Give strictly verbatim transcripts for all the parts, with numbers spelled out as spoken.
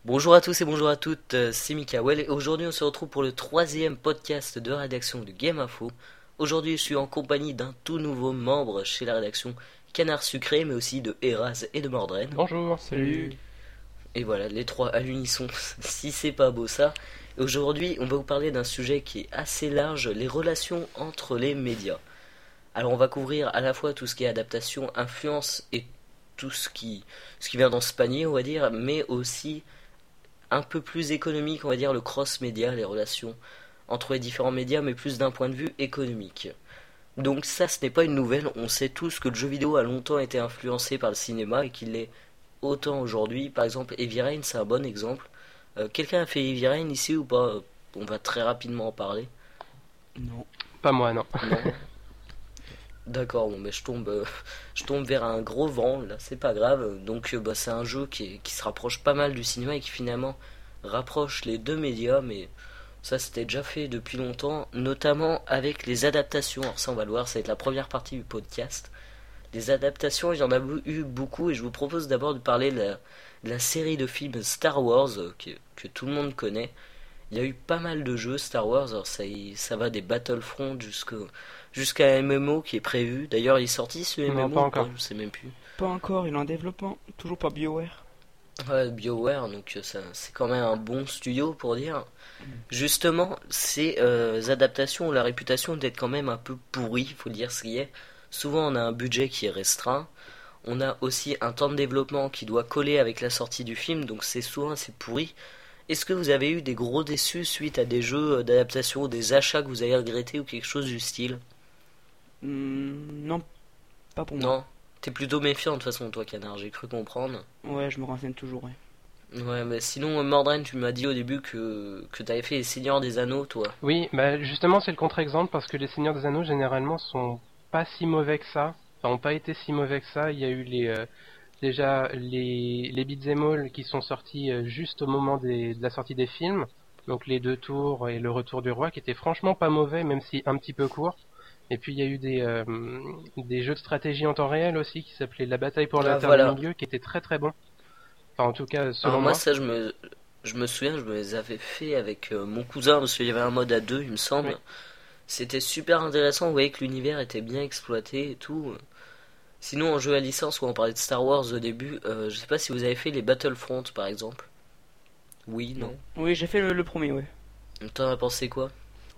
Bonjour à tous et bonjour à toutes, euh, c'est Mikael et aujourd'hui on se retrouve pour le troisième podcast de rédaction de Game Info. Aujourd'hui je suis en compagnie d'un tout nouveau membre chez la rédaction Canard Sucré mais aussi de Eraz et de Mordren. Bonjour, Salut. Et voilà, les trois à l'unisson, si c'est pas beau ça. Et aujourd'hui on va vous parler d'un sujet qui est assez large, les relations entre les médias. Alors on va couvrir à la fois tout ce qui est adaptation, influence et tout ce qui, ce qui vient dans ce panier on va dire, mais aussi un peu plus économique, on va dire le cross-média, les relations entre les différents médias, mais plus d'un point de vue économique. Donc ça, ce n'est pas une nouvelle, on sait tous que le jeu vidéo a longtemps été influencé par le cinéma et qu'il l'est autant aujourd'hui. Par exemple, Heavy Rain, c'est un bon exemple. Euh, quelqu'un a fait Heavy Rain ici ou pas? On va très rapidement en parler. Non. Pas moi, non. Non. D'accord, bon, mais je tombe, euh, je tombe vers un gros vent, là, c'est pas grave. Donc, euh, bah, c'est un jeu qui, est- qui se rapproche pas mal du cinéma et qui finalement rapproche les deux médias, mais ça c'était déjà fait depuis longtemps, notamment avec les adaptations. Alors, ça, on va le voir, ça va être la première partie du podcast. Les adaptations, il y en a eu beaucoup, et je vous propose d'abord de parler de la, de la série de films Star Wars, euh, que, que tout le monde connaît. Il y a eu pas mal de jeux Star Wars, alors ça, y- ça va des Battlefront jusqu'au jusqu'à un M M O qui est prévu. D'ailleurs, il est sorti ce Non, M M O pas ou encore. Je sais même plus. Pas encore, il est en développement. Toujours pas BioWare. Ouais, BioWare, donc euh, ça, c'est quand même un bon studio pour dire. Justement, ces euh, adaptations ont la réputation d'être quand même un peu pourries, il faut dire ce qui est. Souvent, on a un budget qui est restreint. On a aussi un temps de développement qui doit coller avec la sortie du film, donc c'est souvent assez pourri. Est-ce que vous avez eu des gros déçus suite à des jeux d'adaptation, des achats que vous avez regrettés ou quelque chose du style? Hmm, non, pas pour moi. Non? T'es plutôt méfiant de toute façon, toi, Canard, j'ai cru comprendre. Ouais, je me renseigne toujours. Ouais. Ouais, mais sinon, Mordren, tu m'as dit au début que, que t'avais fait les Seigneurs des Anneaux, toi. Oui, bah justement c'est le contre-exemple parce que les Seigneurs des Anneaux généralement sont pas si mauvais que ça. Enfin, ont pas été si mauvais que ça. Il y a eu les euh, déjà les les beat'em all qui sont sortis euh, juste au moment des, de la sortie des films. Donc les deux tours et le retour du roi qui étaient franchement pas mauvais même si un petit peu courts. Et puis il y a eu des euh, des jeux de stratégie en temps réel aussi qui s'appelaient La bataille pour la Ah, terre voilà. du milieu qui étaient très très bons. Enfin en tout cas selon Alors moi, moi. ça, je me, je me souviens, je me les avais fait avec euh, mon cousin, parce qu'il y avait un mode à deux, il me semble. Oui. C'était super intéressant, vous voyez que l'univers était bien exploité et tout. Sinon, en jeu à licence, où on parlait de Star Wars au début, euh, je sais pas si vous avez fait les Battlefront, par exemple. Oui, non. Oui, j'ai fait le, le premier, ouais. T'en as pensé quoi?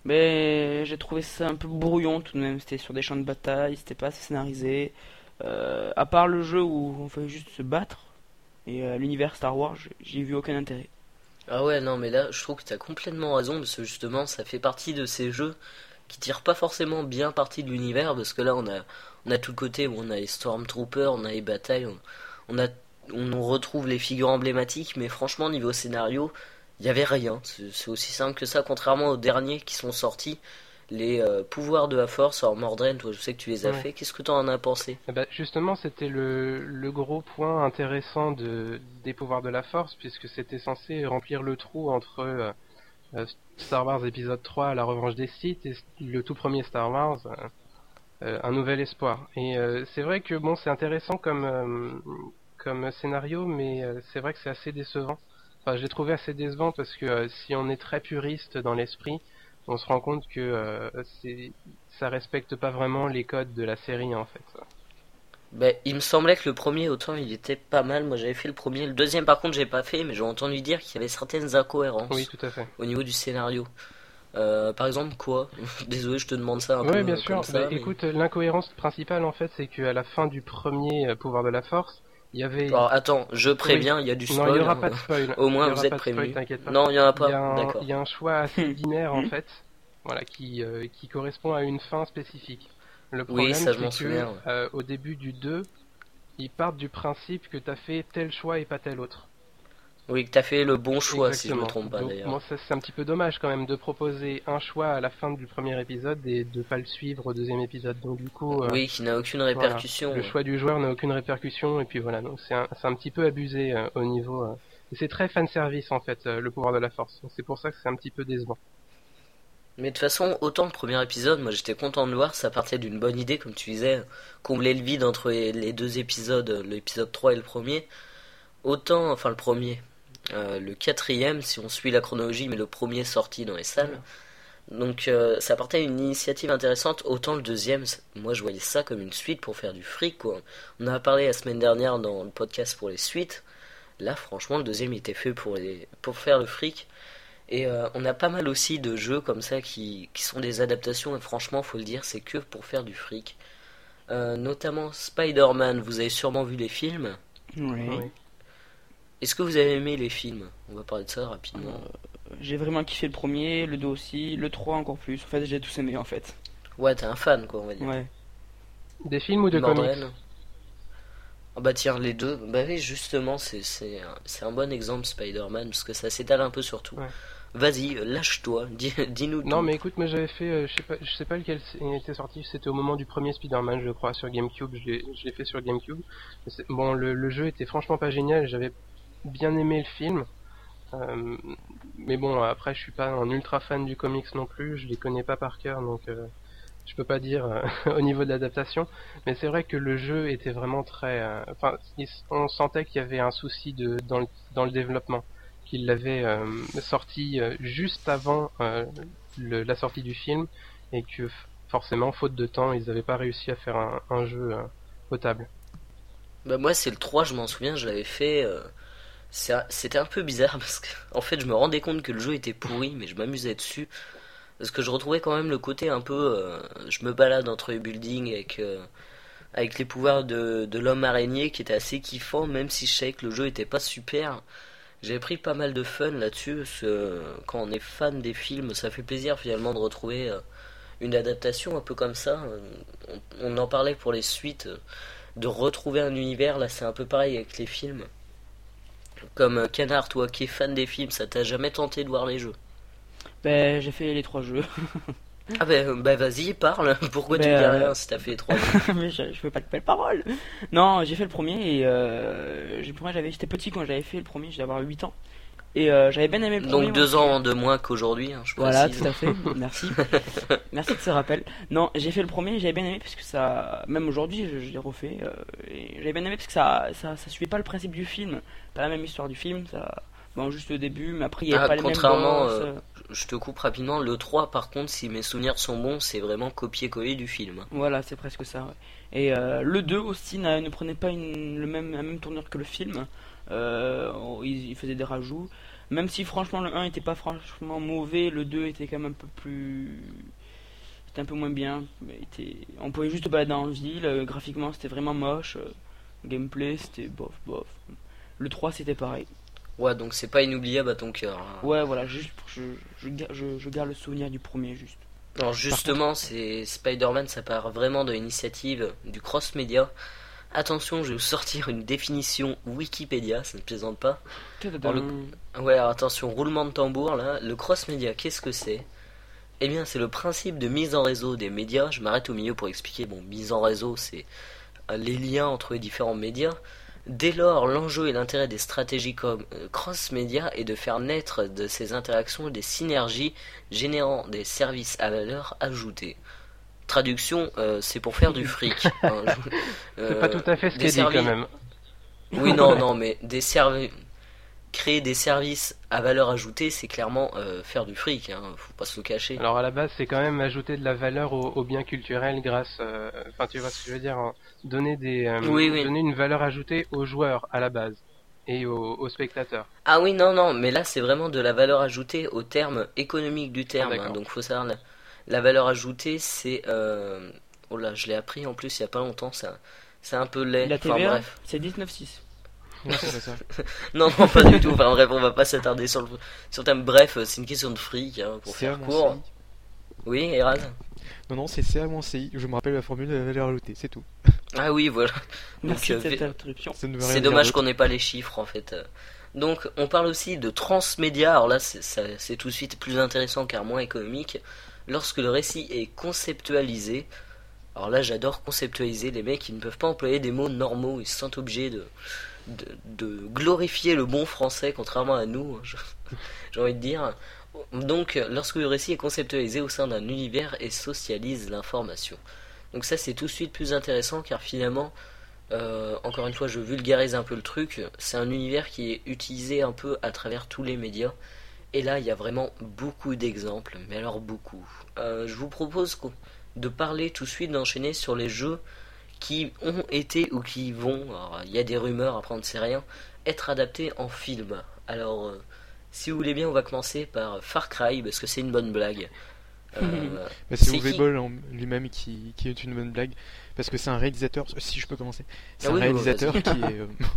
Mais j'ai trouvé ça un peu brouillon tout de même. C'était sur des champs de bataille, c'était pas assez scénarisé. Euh, à part le jeu où on fait juste se battre, et euh, l'univers Star Wars, j'ai- j'ai vu aucun intérêt. Ah ouais, non, mais là, je trouve que t'as complètement raison, parce que justement, ça fait partie de ces jeux qui tirent pas forcément bien parti de l'univers, parce que là, on a, on a tout le côté où on a les Stormtroopers, on a les batailles, on, on a, on retrouve les figures emblématiques, mais franchement, niveau scénario, il y avait rien. C'est c'est aussi simple que ça, contrairement aux derniers qui sont sortis, les euh, pouvoirs de la force. Alors, Mordren, toi, je sais que tu les as Ouais. fait, qu'est-ce que t'en en as pensé? Eh ben, justement, c'était le, le gros point intéressant de, des pouvoirs de la force, puisque c'était censé remplir le trou entre euh, euh, Star Wars épisode trois, La Revanche des Sith, et le tout premier Star Wars, euh, euh, Un Nouvel Espoir. Et euh, c'est vrai que bon, c'est intéressant comme, euh, comme scénario, mais euh, c'est vrai que c'est assez décevant. Enfin, je l'ai trouvé assez décevant parce que euh, si on est très puriste dans l'esprit, on se rend compte que euh, c'est, ça respecte pas vraiment les codes de la série en fait. Ben, il me semblait que le premier, autant il était pas mal. Moi, j'avais fait le premier. Le deuxième, par contre, j'ai pas fait, mais j'ai entendu dire qu'il y avait certaines incohérences Oui, tout à fait. au niveau du scénario. Euh, par exemple, quoi? Désolé, je te demande ça un Oui, peu bien euh, sûr. comme ça. Bah, mais- écoute, l'incohérence principale en fait, c'est qu'à la fin du premier euh, pouvoir de la force, il y avait. Alors, attends, je préviens, il y a du Non, spoil. il n'y aura hein. pas de spoil. Au moins, Il y vous aura êtes pas de spoil, prévenus. t'inquiète pas. Non, il y en a Il y pas. a un, D'accord. il y a un choix assez binaire en fait, voilà, qui euh, qui correspond à une fin spécifique. Le Oui, problème, ça, je m'en c'est que souviens, ouais. euh, au début du deux, ils partent du principe que t'as fait tel choix et pas tel autre. Oui, que t'as fait le bon choix, si je me Exactement. trompe pas Donc, d'ailleurs. moi, ça, c'est un petit peu dommage quand même de proposer un choix à la fin du premier épisode et de pas le suivre au deuxième épisode. Donc du coup, euh, Oui, qui n'a aucune voilà, répercussion. le ouais. choix du joueur n'a aucune répercussion et puis voilà. Donc c'est un, c'est un petit peu abusé euh, au niveau. euh, et c'est très fan service en fait, euh, le pouvoir de la force. Donc c'est pour ça que c'est un petit peu décevant. Mais de toute façon, autant le premier épisode, moi j'étais content de le voir, ça partait d'une bonne idée, comme tu disais, combler le vide entre les les deux épisodes, l'épisode trois et le premier. Autant, enfin le premier, euh, le quatrième si on suit la chronologie, mais le premier sorti dans les salles. Donc euh, ça partait une initiative intéressante. Autant le deuxième, moi je voyais ça comme une suite pour faire du fric, quoi. On en a parlé la semaine dernière dans le podcast pour les suites. Là franchement le deuxième était fait pour, les, pour faire le fric. Et euh, on a pas mal aussi de jeux comme ça qui, qui sont des adaptations, et franchement faut le dire, c'est que pour faire du fric. Euh, notamment Spider-Man, vous avez sûrement vu les films. Oui. Oui. Est-ce que vous avez aimé les films? On va parler de ça rapidement. Euh, j'ai vraiment kiffé le premier, le deux aussi, le trois encore plus. En fait, j'ai tous aimé en fait. Ouais, t'es un fan, quoi, on va dire. Ouais. Des films ou de Mordred. comics? Ah bah tiens, les deux. Bah oui, justement, c'est, c'est, un, c'est un bon exemple, Spider-Man, parce que ça s'étale un peu sur tout. Ouais. Vas-y, euh, lâche-toi, dis, dis-nous Non tout. mais écoute, moi j'avais fait, euh, je sais pas, je sais pas lequel c- était sorti, c'était au moment du premier Spider-Man, je crois, sur GameCube, je l'ai, je l'ai fait sur GameCube. Mais c'est- Bon, le, le jeu était franchement pas génial, j'avais bien aimé le film, euh, mais bon, après je suis pas un ultra fan du comics non plus, je les connais pas par cœur, donc euh, je peux pas dire euh, au niveau de l'adaptation. Mais c'est vrai que le jeu était vraiment très, euh, enfin, il s- on sentait qu'il y avait un souci de dans le dans le développement, qu'il l'avait euh, sorti euh, juste avant euh, le- la sortie du film et que f- forcément, faute de temps, ils n'avaient pas réussi à faire un, un jeu euh, potable. Bah moi, c'est le trois, je m'en souviens, je l'avais fait... euh, c'est un- C'était un peu bizarre, parce que, en fait, je me rendais compte que le jeu était pourri, mais je m'amusais dessus. Parce que je retrouvais quand même le côté un peu... euh, je me balade entre les buildings avec... euh, avec les pouvoirs de, de l'homme araignée qui était assez kiffant, même si je savais que le jeu était pas super. J'ai pris pas mal de fun là-dessus, parce que quand on est fan des films, ça fait plaisir finalement de retrouver euh, une adaptation un peu comme ça. Euh, On, on en parlait pour les suites, euh, de retrouver un univers, là c'est un peu pareil avec les films. Comme euh, Canard, toi qui es fan des films, ça t'a jamais tenté de voir les jeux? Ben, j'ai fait les trois jeux. Ah bah, euh, bah vas-y, parle, pourquoi tu Ben, me dis euh, rien si t'as fait les trois jeux? Mais je, je veux pas te belle parole. Non, j'ai fait le premier et euh, j'ai- pour moi, j'avais, j'étais petit quand j'avais fait le premier, j'avais avoir huit ans. Et euh, j'avais bien aimé le premier. Donc deux moi. ans de moins qu'aujourd'hui, hein, je Voilà, précise. tout à fait. Merci. Merci de ce rappel. Non, j'ai fait le premier, j'avais bien aimé parce que ça, même aujourd'hui, je, je l'ai refait. euh, et j'avais bien aimé parce que ça, ça, ça suivait pas le principe du film, pas la même histoire du film. Ça, bon, juste le début, mais après il y avait Ah, pas les mêmes contrairement, boss, euh, euh, Je te coupe rapidement, le trois par contre, si mes souvenirs sont bons, c'est vraiment copier-coller du film. Voilà, c'est presque ça. Ouais. Et euh, le deux aussi n'a- ne prenait pas une, le même, la même tournure que le film. Euh, il, il faisait des rajouts. Même si franchement le un était pas franchement mauvais, le deux était quand même un peu plus. C'était un peu moins bien. Mais était... On pouvait juste se balader en ville. euh, graphiquement c'était vraiment moche. euh, gameplay c'était bof bof. Le trois c'était pareil. Ouais, donc c'est pas inoubliable à ton cœur, hein. Ouais, voilà, juste pour- je, je, ga- je, je garde le souvenir du premier juste. Alors justement, c'est Spider-Man, ça part vraiment de l'initiative du cross-média. Attention, je vais vous sortir une définition Wikipédia, ça ne plaisante pas. Alors, le- Ouais, alors attention, roulement de tambour là. Le cross-média, qu'est-ce que c'est? Eh bien, c'est le principe de mise en réseau des médias. Je m'arrête au milieu pour expliquer. Bon, mise en réseau, c'est euh, les liens entre les différents médias. Dès lors, l'enjeu et l'intérêt des stratégies comme euh, cross-média est de faire naître de ces interactions des synergies générant des services à valeur ajoutée. Traduction, euh, c'est pour faire du fric. Hein, je- C'est euh, pas tout à fait ce des qu'il dit quand servi- même. Oui, non, non, mais des servi- créer des services à valeur ajoutée, c'est clairement euh, faire du fric, hein, faut pas se le cacher. Alors à la base, c'est quand même ajouter de la valeur aux, aux biens culturels grâce, euh, enfin tu vois ce que je veux dire, hein, donner des, euh, Oui, oui. donner une valeur ajoutée aux joueurs à la base et aux, aux spectateurs. Ah oui, non, non, mais là c'est vraiment de la valeur ajoutée au terme économique du terme, Ah, hein, d'accord. donc faut savoir, la, la valeur ajoutée c'est... Euh... Oh là, je l'ai appris en plus il y a pas longtemps, c'est un, c'est un peu laid, La enfin T V A bref. c'est dix-neuf six. Non, c'est pas ça. Non, non, pas du tout, enfin bref, on va pas s'attarder sur le, sur le thème, bref, c'est une question de fric, hein, pour C A faire moins court. C I. Oui, Eraz? Non, non, c'est C A moins C I. Je me rappelle la formule de la valeur ajoutée, c'est tout. Ah oui, voilà. Merci Donc, de euh, cette vi- interruption. Ça ne veut rien C'est dire dommage d'autre. qu'on n'ait pas les chiffres en fait. Donc on parle aussi de transmédia, alors là c'est, ça- c'est tout de suite plus intéressant car moins économique. Lorsque le récit est conceptualisé, alors là j'adore conceptualiser, les mecs ils ne peuvent pas employer des mots normaux, ils se sentent obligés de, de, de glorifier le bon français contrairement à nous, je- j'ai envie de dire. Donc lorsque le récit est conceptualisé au sein d'un univers et socialise l'information. Donc ça c'est tout de suite plus intéressant car finalement Euh, encore une fois, je vulgarise un peu le truc. C'est un univers qui est utilisé un peu à travers tous les médias. Et là, il y a vraiment beaucoup d'exemples, mais alors beaucoup. Euh, je vous propose de parler tout de suite, d'enchaîner sur les jeux qui ont été ou qui vont, alors, il y a des rumeurs, après on ne sait rien, être adaptés en film. Alors, euh, si vous voulez bien, on va commencer par Far Cry, parce que c'est une bonne blague. Euh, bah, c'est Uwe Boll en lui-même qui, qui est une bonne blague, parce que c'est un réalisateur, si je peux commencer, c'est ah un oui, réalisateur qui est,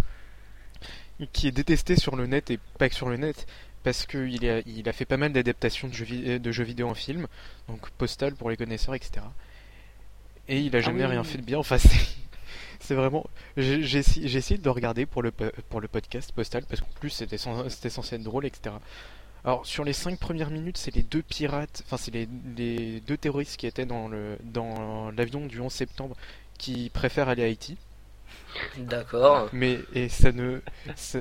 euh, qui est détesté sur le net, et pas que sur le net, parce qu'il a, il a fait pas mal d'adaptations de jeux, de jeux vidéo en film, donc Postal pour les connaisseurs, et cetera. Et il a jamais ah oui. rien fait de bien, enfin c'est... C'est vraiment. J'ai, j'ai, j'ai essayé de le regarder pour le, pour le podcast Postal, parce qu'en plus c'était, c'était censé être drôle, et cetera. Alors sur les cinq premières minutes, c'est les deux pirates, enfin c'est les, les deux terroristes qui étaient dans, le, dans l'avion du onze septembre qui préfèrent aller à Haïti. D'accord. Mais et ça ne. Ça...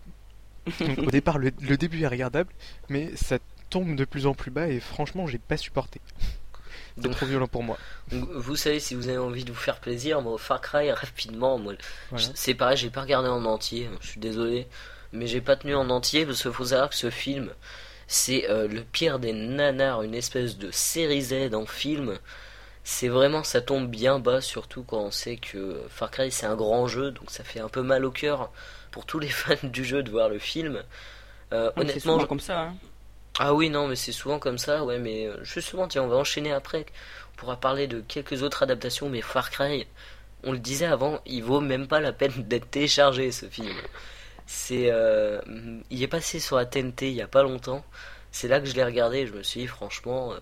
Donc, au départ, le, le début est regardable, mais ça tombe de plus en plus bas et franchement, j'ai pas supporté. C'est trop violent pour moi. Vous savez, si vous avez envie de vous faire plaisir, moi, Far Cry, rapidement, moi, voilà. C'est pareil, j'ai pas regardé en entier, je suis désolé, mais j'ai pas tenu en entier parce qu'il faut savoir que ce film, c'est euh, le pire des nanars, une espèce de série Z en film. C'est vraiment, ça tombe bien bas, surtout quand on sait que Far Cry c'est un grand jeu, donc ça fait un peu mal au cœur pour tous les fans du jeu de voir le film. Euh, ouais, honnêtement, c'est souvent je... comme ça. Hein. Ah oui, non, mais c'est souvent comme ça, ouais, mais euh, justement, tiens, on va enchaîner après. On pourra parler de quelques autres adaptations, mais Far Cry, on le disait avant, il vaut même pas la peine d'être téléchargé, ce film. C'est, euh, il est passé sur la T N T il y a pas longtemps. C'est là que je l'ai regardé et je me suis dit, franchement, euh,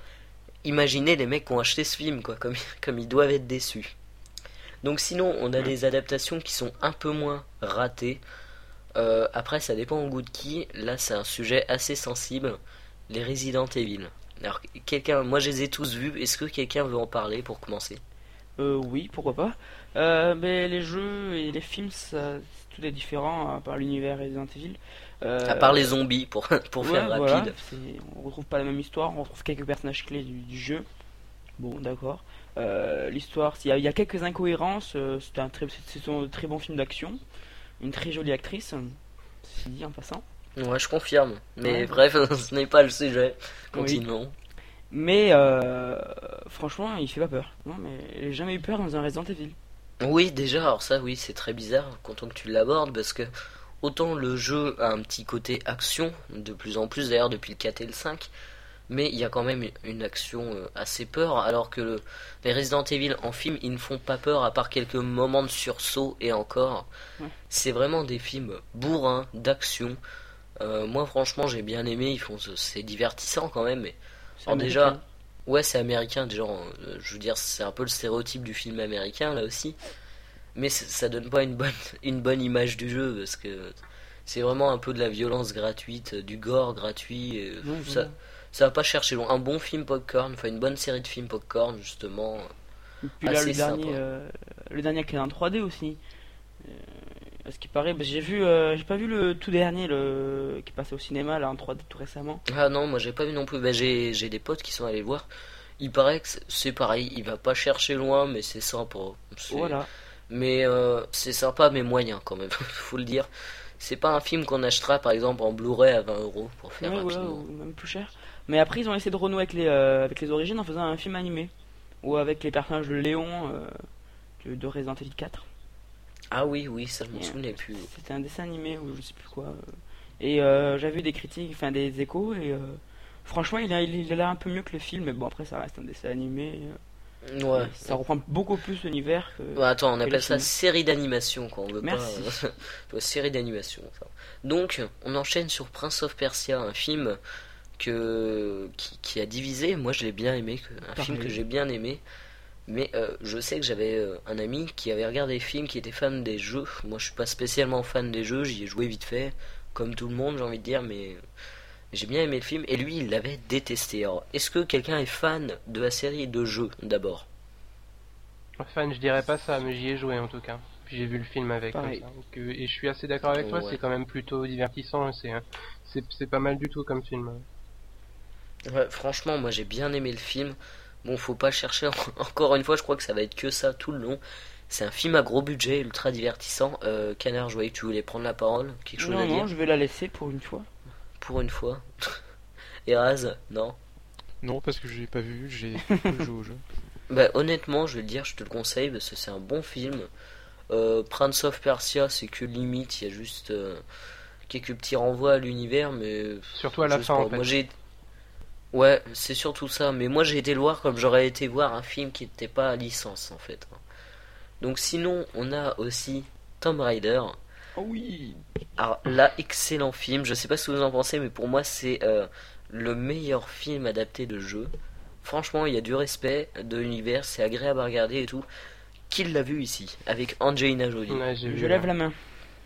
imaginez les mecs qui ont acheté ce film, quoi, comme, comme ils doivent être déçus. Donc sinon, on a des adaptations qui sont un peu moins ratées. Euh, après, ça dépend au goût de qui. Là, c'est un sujet assez sensible. Les Resident Evil. Alors, quelqu'un, moi, je les ai tous vus. Est-ce que quelqu'un veut en parler pour commencer ? Euh, oui, pourquoi pas. Euh, mais les jeux et les films, ça, tout est différent à part l'univers Resident Evil. Euh, à part les zombies, pour pour ouais, faire rapide. Voilà, c'est, on retrouve pas la même histoire. On retrouve quelques personnages clés du, du jeu. Bon, d'accord. Euh, l'histoire, il y, y a quelques incohérences. Euh, c'est un très, c'est, c'est un très bon film d'action. Une très jolie actrice, c'est dit en passant. Ouais, je confirme. Mais ouais. Bref, ce n'est pas le sujet. Continuons. Oui. Mais euh, franchement, il fait pas peur. Non, mais j'ai jamais eu peur dans un Resident Evil. Oui, déjà, alors ça, oui, c'est très bizarre, content que tu l'abordes, parce que autant le jeu a un petit côté action, de plus en plus d'ailleurs depuis le quatre et le cinq, mais il y a quand même une action assez peur, alors que le, les Resident Evil en film, ils ne font pas peur à part quelques moments de sursaut, et encore, ouais. C'est vraiment des films bourrins, d'action. Euh, moi franchement j'ai bien aimé, ils font, c'est divertissant quand même, mais alors déjà, ouais c'est américain, déjà, euh, je veux dire c'est un peu le stéréotype du film américain là aussi, mais ça donne pas une bonne, une bonne image du jeu, parce que c'est vraiment un peu de la violence gratuite, du gore gratuit, et ouais, ça... Ouais. Ça va pas chercher loin. Un bon film popcorn, enfin une bonne série de films popcorn justement. Et puis là le dernier, euh, le dernier qui est en trois D aussi. Euh, à ce qui paraît, bah, j'ai vu, euh, j'ai pas vu le tout dernier, le qui passait au cinéma là en trois D tout récemment. Ah non, moi j'ai pas vu non plus. Bah, j'ai, j'ai des potes qui sont allés le voir. Il paraît que c'est pareil, il va pas chercher loin, mais c'est sympa. C'est... Voilà. Mais euh, c'est sympa, mais moyen quand même. Faut le dire. C'est pas un film qu'on achètera par exemple en Blu-ray à vingt euros pour faire ouais, rapidement. Ouais, ou même plus cher. Mais après, ils ont essayé de renouer avec les, euh, avec les origines en faisant un film animé. Ou avec les personnages de Léon euh, de Resident Evil quatre. Ah oui, oui, ça je m'en souvenais plus. C'était un dessin animé ou je sais plus quoi. Et euh, j'avais vu des critiques, enfin des échos. Et euh, franchement, il a, il a l'air un peu mieux que le film. Mais bon, après, ça reste un dessin animé. Euh, ouais. Ça reprend beaucoup plus l'univers que. Ouais, attends, on appelle ça série d'animation quand on veut Merci. pas. Série d'animation. Ça. Donc, on enchaîne sur Prince of Persia, un film. Que, qui, qui a divisé. Moi je l'ai bien aimé, un Pareil. film que j'ai bien aimé, mais euh, je sais que j'avais euh, un ami qui avait regardé les films, qui était fan des jeux. Moi je suis pas spécialement fan des jeux, j'y ai joué vite fait comme tout le monde j'ai envie de dire, mais j'ai bien aimé le film et lui il l'avait détesté. Alors est-ce que quelqu'un est fan de la série de jeux d'abord? Fan je dirais pas ça, mais j'y ai joué en tout cas, puis j'ai vu le film avec comme ça. Donc, euh, et je suis assez d'accord avec toi, ouais. C'est quand même plutôt divertissant, c'est, c'est, c'est pas mal du tout comme film. Ouais, franchement, moi j'ai bien aimé le film. Bon, faut pas chercher. Encore une fois, je crois que ça va être que ça tout le long. C'est un film à gros budget, ultra divertissant. Euh, Canard, je voyais que tu voulais prendre la parole, quelque chose non, à dire. Non, je vais la laisser pour une fois. Pour une fois. Eraz, non. Non, parce que je l'ai pas vu, j'ai pas joué au jeu. Bah honnêtement, je vais te dire, je te le conseille parce que c'est un bon film. Euh, Prince of Persia, c'est que limite, il y a juste euh, quelques petits renvois à l'univers, mais surtout à la fin. En fait. Moi j'ai, ouais, c'est surtout ça. Mais moi j'ai été le voir comme j'aurais été voir un film qui n'était pas à licence en fait. Donc sinon, on a aussi Tomb Raider. Oh oui. Alors là, excellent film. Je sais pas ce que vous en pensez, mais pour moi c'est euh, le meilleur film adapté de jeu. Franchement, il y a du respect de l'univers, c'est agréable à regarder et tout. Qui l'a vu ici avec Angelina Jolie? Ouais, j'ai vu, je lève la main.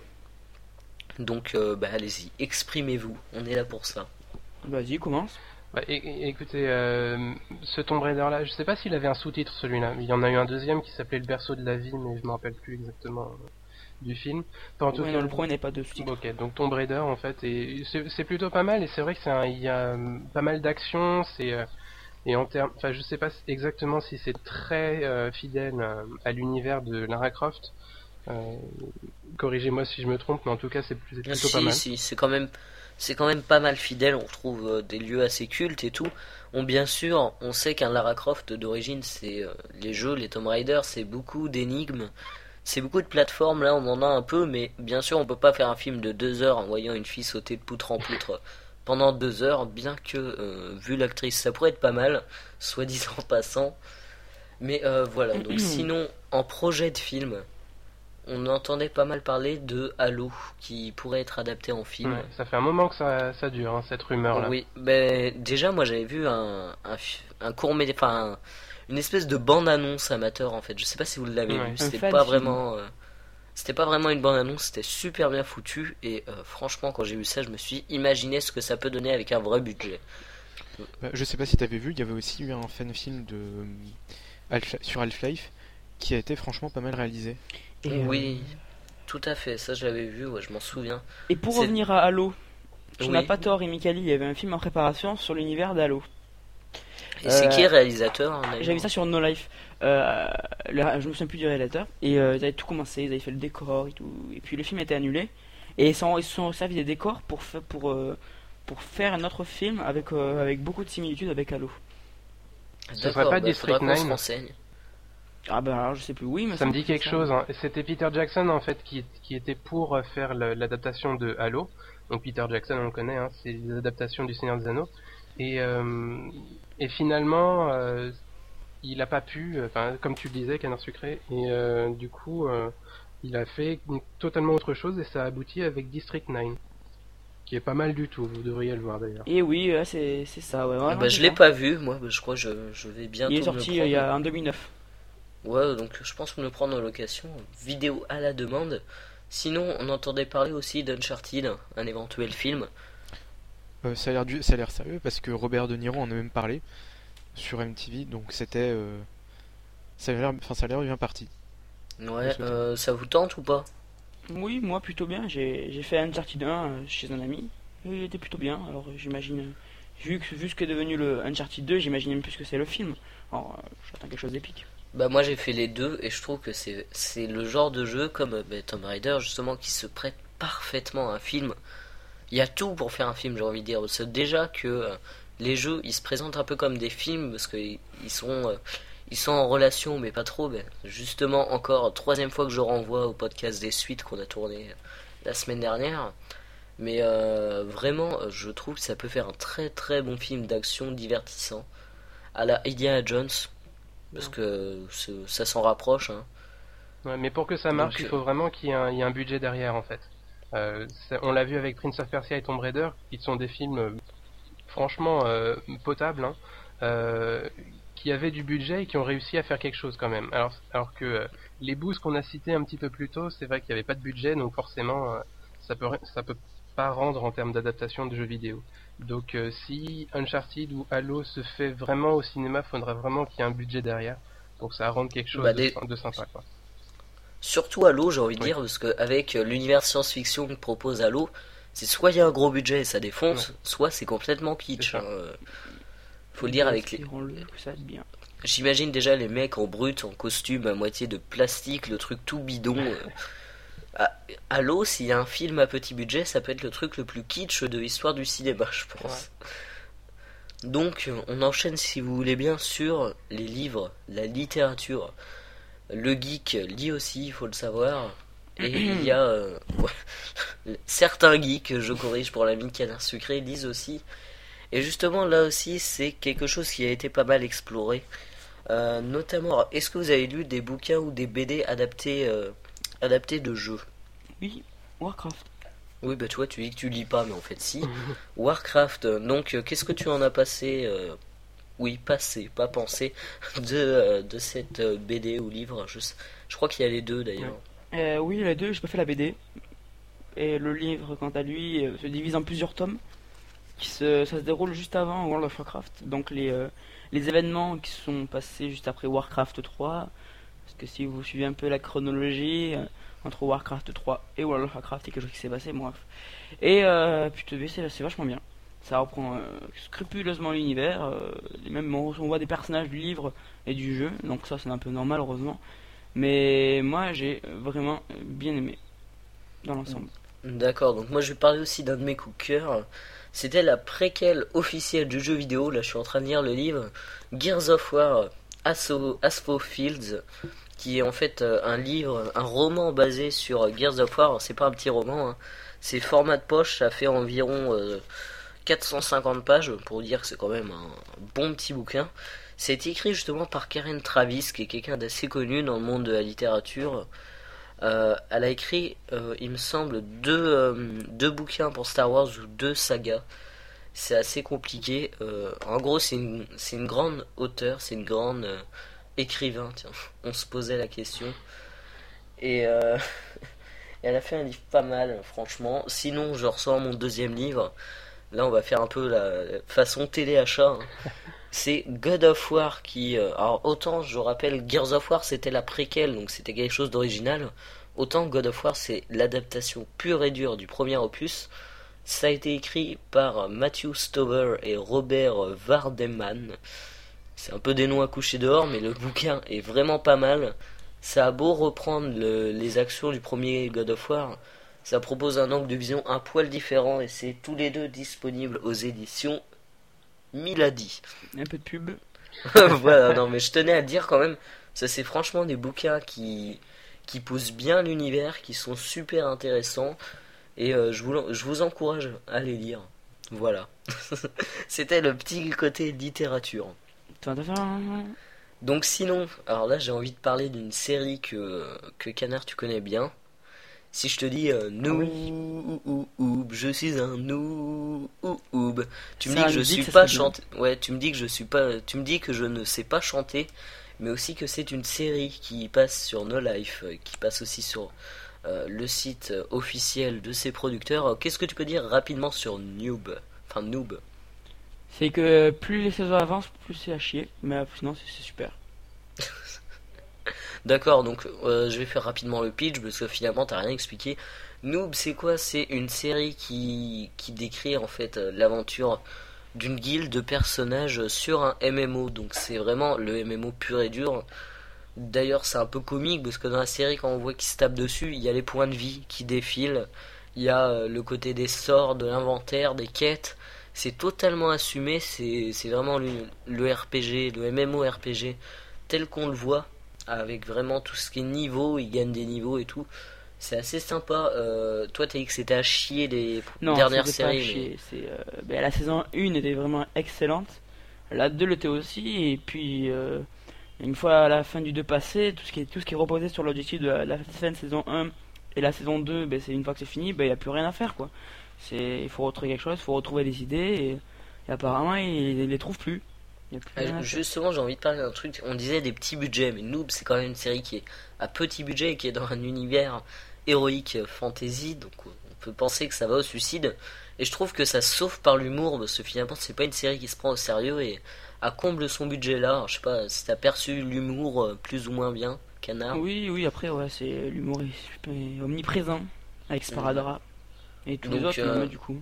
Donc, euh, bah allez-y, exprimez-vous. On est là pour ça. Vas-y, commence. Bah, é- écoutez, euh, ce Tomb Raider là, je sais pas s'il avait un sous-titre celui-là. Il y en a eu un deuxième qui s'appelait Le berceau de la vie, mais je me rappelle plus exactement euh, du film. Enfin, en tout Ouais, cas, non, le premier n'est pas de sous-titre. Ok, donc Tomb Raider en fait, et c'est, c'est plutôt pas mal. Et c'est vrai que c'est un, il y a euh, pas mal d'action. C'est euh, et en termes, enfin, je sais pas exactement si c'est très euh, fidèle euh, à l'univers de Lara Croft. Euh, corrigez-moi si je me trompe, mais en tout cas, c'est, c'est plutôt si, pas mal. Si, c'est quand même. C'est quand même pas mal fidèle, on retrouve euh, des lieux assez cultes et tout. On, bien sûr, on sait qu'un Lara Croft d'origine, c'est euh, les jeux, les Tomb Raider, c'est beaucoup d'énigmes, c'est beaucoup de plateformes, là on en a un peu, mais bien sûr on peut pas faire un film de deux heures en voyant une fille sauter de poutre en poutre pendant deux heures, bien que, euh, vu l'actrice, ça pourrait être pas mal, soit dit en passant. Mais euh, voilà, donc sinon, en projet de film... On entendait pas mal parler de Halo qui pourrait être adapté en film. Ouais, ça fait un moment que ça, ça dure, hein, cette rumeur là. Oui, ben déjà moi j'avais vu un, un, un court média, enfin une espèce de bande annonce amateur en fait. Je sais pas si vous l'avez ouais. vu. C'était pas vraiment, euh, c'était pas vraiment une bande annonce. C'était super bien foutu et euh, franchement quand j'ai vu ça, je me suis imaginé ce que ça peut donner avec un vrai budget. Bah, je sais pas si t'avais vu, il y avait aussi eu un fan film de Half- sur Half-Life qui a été franchement pas mal réalisé. Et oui, euh... tout à fait, ça je l'avais vu, ouais, je m'en souviens. Et pour c'est... revenir à Halo, tu oui. n'as pas tort, et Mikali, il y avait un film en préparation sur l'univers d'Halo. Et euh... c'est qui le réalisateur? J'avais vu ça sur No Life. Euh, le... Je me souviens plus du réalisateur. Et euh, ils avaient tout commencé, ils avaient fait le décor et tout. Et puis le film a été annulé. Et ils se sont, ils sont servis des décors pour, fa... pour, euh... pour faire un autre film avec, euh, avec beaucoup de similitudes avec Halo. Ça serait pas bah, District neuf? Ah bah alors je sais plus, oui mais ça me dit quelque ça. chose hein. C'était Peter Jackson en fait qui, qui était pour faire le, l'adaptation de Halo. Donc Peter Jackson on le connaît, hein, c'est les adaptations du Seigneur des Anneaux. Et, euh, et finalement euh, il a pas pu, enfin comme tu le disais, Canard Sucré, et euh, du coup euh, il a fait une, totalement autre chose et ça a abouti avec District neuf. Qui est pas mal du tout, vous devriez le voir d'ailleurs. Et oui, c'est, c'est ça, ouais. ouais bah, je l'ai pas vu, moi, je crois que je, je vais bientôt. Il est sorti il y a en deux mille neuf. Ouais, donc je pense qu'on le prend en location, vidéo à la demande. Sinon, on entendait parler aussi d'Uncharted, un éventuel film. Euh, ça a l'air du... ça a l'air sérieux parce que Robert De Niro en a même parlé sur M T V, donc c'était, euh... ça a l'air, enfin ça a l'air bien parti. Ouais, euh, ça vous tente ou pas? Oui, moi plutôt bien. J'ai, j'ai fait Uncharted un chez un ami et il était plutôt bien. Alors j'imagine, vu que vu ce qu'est devenu le Uncharted deux, j'imagine même plus que c'est le film. Alors j'attends quelque chose d'épique. Bah moi j'ai fait les deux et je trouve que c'est c'est le genre de jeu comme bah, Tomb Raider justement qui se prête parfaitement à un film. Il y a tout pour faire un film, j'ai envie de dire. C'est déjà que euh, les jeux ils se présentent un peu comme des films parce que ils sont euh, ils sont en relation mais pas trop. Ben, justement encore troisième fois que je renvoie au podcast des suites qu'on a tourné la semaine dernière. Mais euh, vraiment je trouve que ça peut faire un très très bon film d'action divertissant à la Indiana Jones. Parce que ça s'en rapproche. Hein. Ouais, mais pour que ça marche, Donc, il faut vraiment qu'il y ait un, il y ait un budget derrière en fait. Euh, on l'a vu avec Prince of Persia et Tomb Raider, qui sont des films euh, franchement euh, potables, hein, euh, qui avaient du budget et qui ont réussi à faire quelque chose quand même. Alors, alors que euh, les boosts qu'on a cités un petit peu plus tôt, c'est vrai qu'il n'y avait pas de budget, donc forcément euh, ça peut ça peut pas rendre en termes d'adaptation de jeux vidéo. Donc euh, si Uncharted ou Halo se fait vraiment au cinéma, il faudra vraiment qu'il y ait un budget derrière pour que ça rende quelque chose bah, des... de, de sympa quoi. Surtout Halo, j'ai envie de oui. dire, parce qu'avec l'univers science-fiction que propose Halo, c'est soit il y a un gros budget et ça défonce, ouais. soit c'est complètement kitsch. Hein. Faut le dire avec les... que ça va être bien. j'imagine déjà les mecs en brut, en costume à moitié de plastique, le truc tout bidon. Euh, à, à l'eau, s'il y a un film à petit budget, ça peut être le truc le plus kitsch de l'histoire du cinéma, je pense. Ouais. Donc, on enchaîne, si vous voulez bien, sur les livres, la littérature. Le geek lit aussi, il faut le savoir. Et il y a euh, ouais, certains geeks, je corrige pour l'ami Canard Sucré, lisent aussi. Et justement, là aussi, c'est quelque chose qui a été pas mal exploré. Euh, notamment, est-ce que vous avez lu des bouquins ou des B D adaptés, euh, adaptés de jeux? Oui, Warcraft. Oui, bah tu vois, tu dis que tu lis pas, mais en fait, si. Warcraft, donc, euh, qu'est-ce que tu en as passé euh, Oui, passé, pas pensé, de, euh, de cette euh, B D ou livre. Je, je crois qu'il y a les deux d'ailleurs. Euh, oui, les deux, j'ai pas fait la B D. Et le livre, quant à lui, euh, se divise en plusieurs tomes. Qui se, ça se déroule juste avant World of Warcraft. Donc les, euh, les événements qui sont passés juste après Warcraft trois. Parce que si vous suivez un peu la chronologie, euh, entre Warcraft trois et World of Warcraft, il y a quelque chose qui s'est passé, bref. Et euh, putain, c'est, c'est vachement bien. Ça reprend euh, scrupuleusement l'univers. Euh, même on, on voit des personnages du livre et du jeu. Donc ça, c'est un peu normal, heureusement. Mais moi, j'ai vraiment bien aimé dans l'ensemble. D'accord, donc moi je vais parler aussi d'un de mes coups de cœur. C'était la préquelle officielle du jeu vidéo. Là, je suis en train de lire le livre Gears of War Asphalt Fields, qui est en fait un livre, un roman basé sur Gears of War. C'est pas un petit roman, hein. C'est format de poche, ça fait environ euh, quatre cent cinquante pages, pour dire que c'est quand même un bon petit bouquin. C'est écrit justement par Karen Traviss, qui est quelqu'un d'assez connu dans le monde de la littérature. Euh, elle a écrit, euh, il me semble, deux, euh, deux bouquins pour Star Wars ou deux sagas. C'est assez compliqué. Euh, en gros, c'est une, c'est une grande auteure, c'est une grande euh, écrivain. Tiens, on se posait la question. Et euh, elle a fait un livre pas mal, franchement. Sinon, je ressors mon deuxième livre. Là, on va faire un peu la façon téléachat. Hein. C'est God of War qui... Euh, alors autant je rappelle Gears of War c'était la préquelle, donc c'était quelque chose d'original. Autant God of War c'est l'adaptation pure et dure du premier opus. Ça a été écrit par Matthew Stover et Robert Vardeman. C'est un peu des noms à coucher dehors, mais le bouquin est vraiment pas mal. Ça a beau reprendre le, les actions du premier God of War, ça propose un angle de vision un poil différent et c'est tous les deux disponibles aux éditions Milady. Un peu de pub. Voilà, non mais je tenais à le dire quand même, ça c'est franchement des bouquins qui, qui posent bien l'univers, qui sont super intéressants, et euh, je, vous, je vous encourage à les lire. Voilà. C'était le petit côté littérature. Donc sinon, alors là j'ai envie de parler d'une série que, que Canard tu connais bien. Si je te dis euh, noob, je suis un noob, tu me dis que je suis pas chanté. Ouais, tu me dis que je suis pas. Tu me dis que je ne sais pas chanter, mais aussi que c'est une série qui passe sur No Life, qui passe aussi sur euh, le site officiel de ses producteurs. Qu'est-ce que tu peux dire rapidement sur Noob, enfin Noob? C'est que plus les saisons avancent, plus c'est à chier, mais sinon c'est, c'est super. D'accord, donc euh, je vais faire rapidement le pitch parce que finalement t'as rien expliqué. Noob, c'est quoi? C'est une série qui, qui décrit en fait euh, l'aventure d'une guilde de personnages sur un M M O. Donc c'est vraiment le M M O pur et dur. D'ailleurs c'est un peu comique parce que dans la série quand on voit qu'ils se tapent dessus, il y a les points de vie qui défilent. Il y a euh, le côté des sorts, de l'inventaire, des quêtes. C'est totalement assumé, c'est, c'est vraiment le, le R P G, le M M O R P G tel qu'on le voit. Avec vraiment tout ce qui est niveau, ils gagnent des niveaux et tout. C'est assez sympa. Euh, toi, t'as dit que c'était à chier les non, dernières c'était séries. Pas à chier. C'est, euh, ben, la saison un était vraiment excellente. La deux l'était aussi. Et puis, euh, une fois à la fin du deux passé, tout ce qui est, tout ce qui est reposé sur l'objectif de la, la fin de saison un et la saison deux, ben, c'est une fois que c'est fini, il ben, n'y a plus rien à faire. Quoi. C'est, il faut retrouver quelque chose, il faut retrouver des idées. Et, et apparemment, ils ne les trouvent plus. Euh, justement, j'ai envie de parler d'un truc. On disait des petits budgets, mais Noob, c'est quand même une série qui est à petit budget et qui est dans un univers héroïque fantasy. Donc, on peut penser que ça va au suicide. Et je trouve que ça sauve par l'humour, parce que finalement, c'est pas une série qui se prend au sérieux et à comble son budget là. Alors, je sais pas si t'as perçu l'humour plus ou moins bien, Canard. Oui, oui, après, ouais, c'est l'humour est omniprésent avec Sparadora mmh. et tous donc, les autres, euh... même, du coup.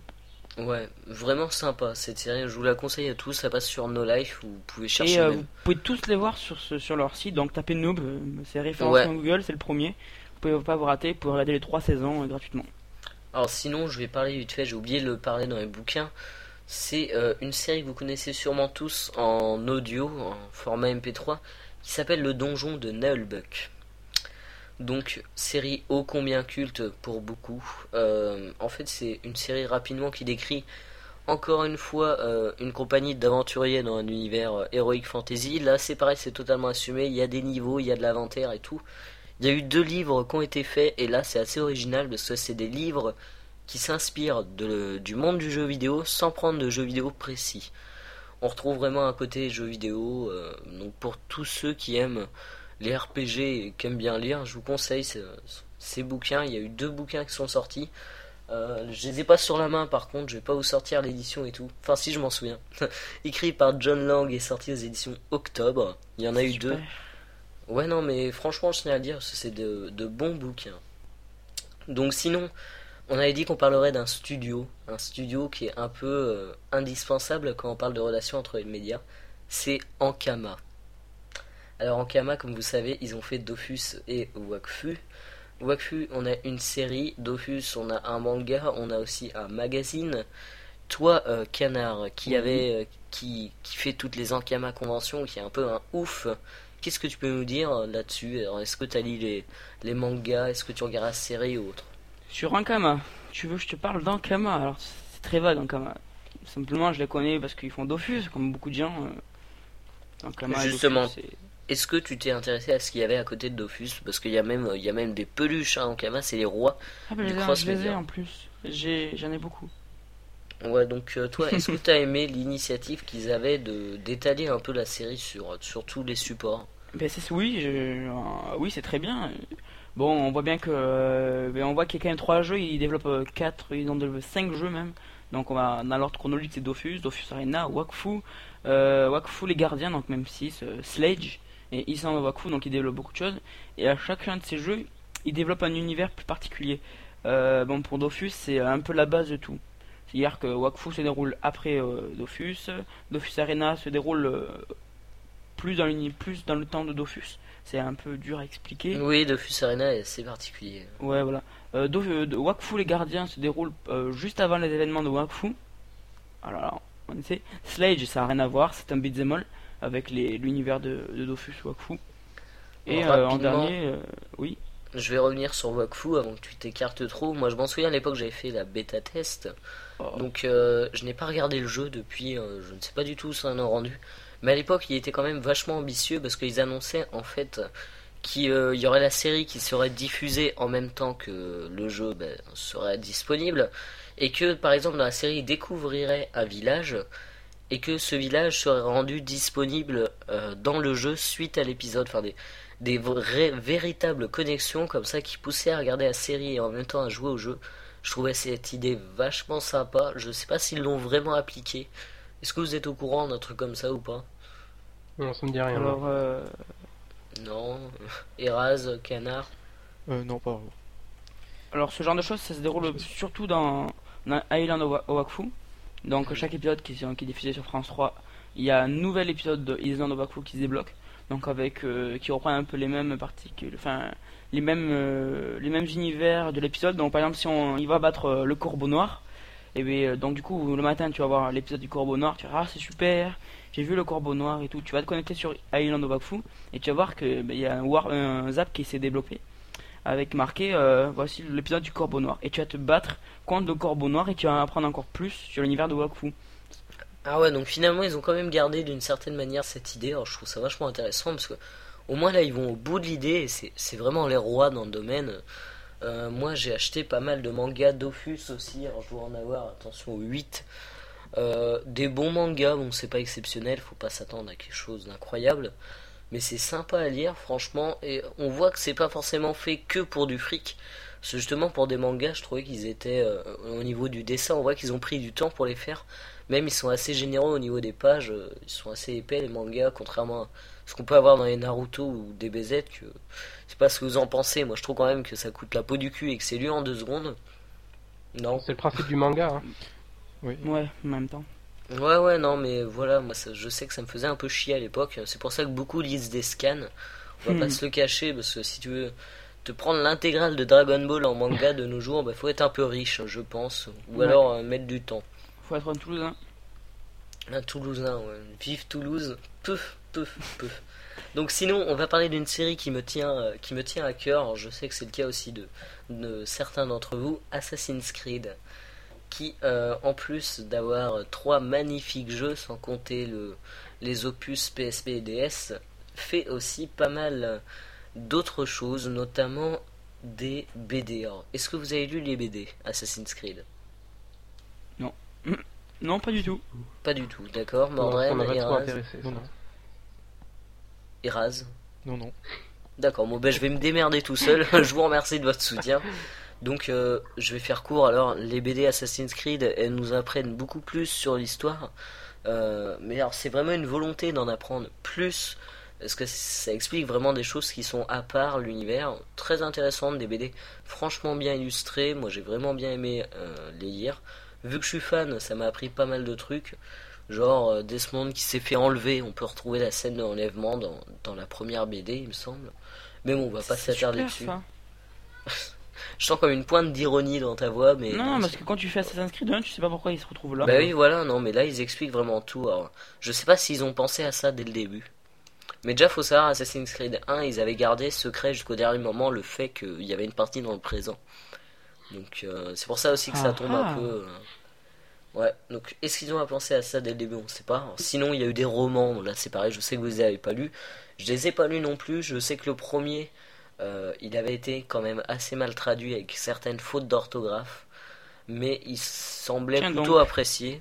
Ouais, vraiment sympa cette série, je vous la conseille à tous, ça passe sur No Life, vous pouvez chercher. Et euh, vous pouvez tous les voir sur, ce, sur leur site, donc tapez Noob, c'est référencé en Google, c'est le premier. Vous pouvez pas vous rater, vous pouvez regarder les trois saisons euh, gratuitement. Alors sinon, je vais parler vite fait, j'ai oublié de le parler dans les bouquins. C'est euh, une série que vous connaissez sûrement tous en audio, en format M P trois, qui s'appelle Le Donjon de Nullbuck. Donc, série ô combien culte pour beaucoup. Euh, en fait, c'est une série rapidement qui décrit encore une fois euh, une compagnie d'aventuriers dans un univers euh, Heroic Fantasy. Là, c'est pareil, c'est totalement assumé. Il y a des niveaux, il y a de l'inventaire et tout. Il y a eu deux livres qui ont été faits, et là, c'est assez original parce que c'est des livres qui s'inspirent de, du monde du jeu vidéo sans prendre de jeux vidéo précis. On retrouve vraiment un côté jeu vidéo. Euh, donc, pour tous ceux qui aiment les R P G et qui aiment bien lire, je vous conseille ces, ces bouquins. Il y a eu deux bouquins qui sont sortis. Euh, je les ai pas sur la main par contre, je vais pas vous sortir l'édition et tout. Enfin si, je m'en souviens. Écrit par John Lang et sorti aux éditions Octobre. Il y en a eu Super. deux. Ouais non mais franchement je tiens à dire, c'est de, de bons bouquins. Donc sinon, on avait dit qu'on parlerait d'un studio. Un studio qui est un peu euh, indispensable quand on parle de relations entre les médias. C'est Ankama. Alors Ankama, comme vous savez, ils ont fait Dofus et Wakfu. Wakfu, on a une série. Dofus, on a un manga. On a aussi un magazine. Toi, euh, Canard, qui, avait, euh, qui, qui fait toutes les Ankama conventions, qui est un peu un ouf, qu'est-ce que tu peux nous dire euh, là-dessus? Alors, est-ce que tu as lu les, les mangas? Est-ce que tu regardes la série ou autre? Sur Ankama, tu veux que je te parle d'Ankama? Alors, c'est très vague Ankama. Simplement, je les connais parce qu'ils font Dofus, comme beaucoup de gens. Euh... Ankama Justement. Dofus, c'est... Est-ce que tu t'es intéressé à ce qu'il y avait à côté de Dofus? Parce qu'il y a même, il y a même des peluches hein, en Ankama, c'est les rois ah bah du cross media. Je les ai en plus, J'ai, j'en ai beaucoup. Ouais, donc euh, toi, est-ce que tu as aimé l'initiative qu'ils avaient de d'étaler un peu la série sur, sur tous les supports? Ben c'est, oui, je, euh, oui, c'est très bien. Bon, on voit bien que, euh, ben on voit qu'il y a quand même trois jeux, ils développent quatre, ils en développent cinq jeux même. Donc on va dans l'ordre chronologique, c'est Dofus, Dofus Arena, Wakfu, euh, Wakfu les Gardiens, donc même six, euh, Sledge et Isan no Wakfu, donc ils développent beaucoup de choses. Et à chacun de ces jeux, ils développent un univers plus particulier. Euh, bon, pour Dofus, c'est un peu la base de tout. C'est-à-dire que Wakfu se déroule après euh, Dofus, Dofus Arena se déroule euh, plus, dans plus dans le temps de Dofus. C'est un peu dur à expliquer. Oui, Dofus Arena est assez particulier. Ouais, voilà. Euh, Do, euh, Wakfu les Gardiens se déroule euh, juste avant les événements de Wakfu. Alors, alors on sait. Sledge, ça n'a rien à voir, c'est un beat'em all avec les, l'univers de, de Dofus Wakfu. Et euh, en dernier, euh, oui. Je vais revenir sur Wakfu avant que tu t'écartes trop. Moi, je m'en souviens à l'époque, j'avais fait la bêta test. Oh. Donc, euh, je n'ai pas regardé le jeu depuis. Euh, je ne sais pas du tout où ça en a rendu. Mais à l'époque, il était quand même vachement ambitieux parce qu'ils annonçaient en fait qu'il euh, y aurait la série qui serait diffusée en même temps que le jeu ben, serait disponible. Et que, par exemple, dans la série, ils découvriraient un village. Et que ce village serait rendu disponible euh, dans le jeu suite à l'épisode. Enfin, des, des vrais, véritables connexions comme ça qui poussaient à regarder la série et en même temps à jouer au jeu. Je trouvais cette idée vachement sympa. Je sais pas s'ils l'ont vraiment appliqué. Est-ce que vous êtes au courant d'un truc comme ça ou pas? Non, ça me dit rien. Alors, euh... non. Eraz, Canard euh, Non, pas vraiment. Alors, ce genre de choses, ça se déroule surtout dans, dans Island of Wakfu. Donc, chaque épisode qui, qui est diffusé sur France trois, il y a un nouvel épisode de Island of Wakfu qui se débloque. Donc, avec euh, qui reprend un peu les mêmes particules, enfin, les mêmes, euh, les mêmes univers de l'épisode. Donc, par exemple, si on il va battre euh, le Corbeau Noir. Et bien, donc du coup, le matin, tu vas voir l'épisode du Corbeau Noir, tu vas voir, ah, c'est super, j'ai vu le Corbeau Noir et tout. Tu vas te connecter sur Island of Wakfu et tu vas voir qu'il ben, y a un, war, un zap qui s'est développé avec marqué, euh, voici l'épisode du Corbeau Noir. Et tu vas te battre contre le Corbeau Noir et tu vas apprendre encore plus sur l'univers de Wakfu. Ah ouais, donc finalement, ils ont quand même gardé d'une certaine manière cette idée. Alors je trouve ça vachement intéressant parce que au moins là, ils vont au bout de l'idée et c'est, c'est vraiment les rois dans le domaine. Euh, moi j'ai acheté pas mal de mangas Dofus aussi, alors je dois en avoir, attention, huit. Euh, des bons mangas, bon c'est pas exceptionnel, faut pas s'attendre à quelque chose d'incroyable, mais c'est sympa à lire franchement, et on voit que c'est pas forcément fait que pour du fric. Parce que justement pour des mangas, je trouvais qu'ils étaient, euh, au niveau du dessin, on voit qu'ils ont pris du temps pour les faire, même ils sont assez généreux au niveau des pages, euh, ils sont assez épais les mangas, contrairement à ce qu'on peut avoir dans les Naruto ou des B Z, que je sais pas ce que vous en pensez, moi je trouve quand même que ça coûte la peau du cul et que c'est lu en deux secondes. Non. C'est le principe du manga. Hein. Oui. Ouais, en même temps. Ouais, ouais, non, mais voilà, moi ça, je sais que ça me faisait un peu chier à l'époque. C'est pour ça que beaucoup lisent des scans. On va Hmm. pas se le cacher, parce que si tu veux te prendre l'intégrale de Dragon Ball en manga de nos jours, bah faut être un peu riche, je pense. Ou Ouais. alors euh, mettre du temps. Faut être un Toulousain. Un Toulousain, ouais. Vive Toulouse, peu, peu, peu. Donc sinon, on va parler d'une série qui me tient, euh, qui me tient à cœur. Alors, je sais que c'est le cas aussi de, de certains d'entre vous, Assassin's Creed, qui, euh, en plus d'avoir trois magnifiques jeux, sans compter le, les opus P S P et D S, fait aussi pas mal d'autres choses, notamment des B D. Alors, est-ce que vous avez lu les B D Assassin's Creed? Non, pas du tout. Pas du tout, d'accord. Non, ça Mordred, m'a pas trop Eraz, intéressé. Non, ça. non. Eraz. Non, non. D'accord, bon ben je vais me démerder tout seul, je vous remercie de votre soutien. Donc euh, je vais faire court, alors les B D Assassin's Creed, elles nous apprennent beaucoup plus sur l'histoire. Euh, mais alors c'est vraiment une volonté d'en apprendre plus, parce que ça explique vraiment des choses qui sont à part l'univers, très intéressantes, des B D franchement bien illustrées, moi j'ai vraiment bien aimé euh, les lire. Vu que je suis fan, ça m'a appris pas mal de trucs. Genre euh, Desmond qui s'est fait enlever, on peut retrouver la scène de l'enlèvement dans, dans la première B D, il me semble. Mais bon, on va pas C'est s'attarder super, dessus. ça. Je sens comme une pointe d'ironie dans ta voix, mais. Non, parce que quand tu fais Assassin's Creed un, tu sais pas pourquoi il se retrouve là. Bah oui, voilà, non, mais là ils expliquent vraiment tout. Alors, je sais pas s'ils ont pensé à ça dès le début. Mais déjà, faut savoir, Assassin's Creed un, ils avaient gardé secret jusqu'au dernier moment le fait qu'il y avait une partie dans le présent. Donc, euh, c'est pour ça aussi que ça Ah tombe ah. un peu. euh, Ouais, donc est-ce qu'ils ont pensé à ça dès le début? On sait pas. Alors, sinon, il y a eu des romans, là c'est pareil, je sais que vous les avez pas lus. Je les ai pas lus non plus. Je sais que le premier, euh, il avait été quand même assez mal traduit avec certaines fautes d'orthographe. Mais il semblait Tiens plutôt donc. apprécié.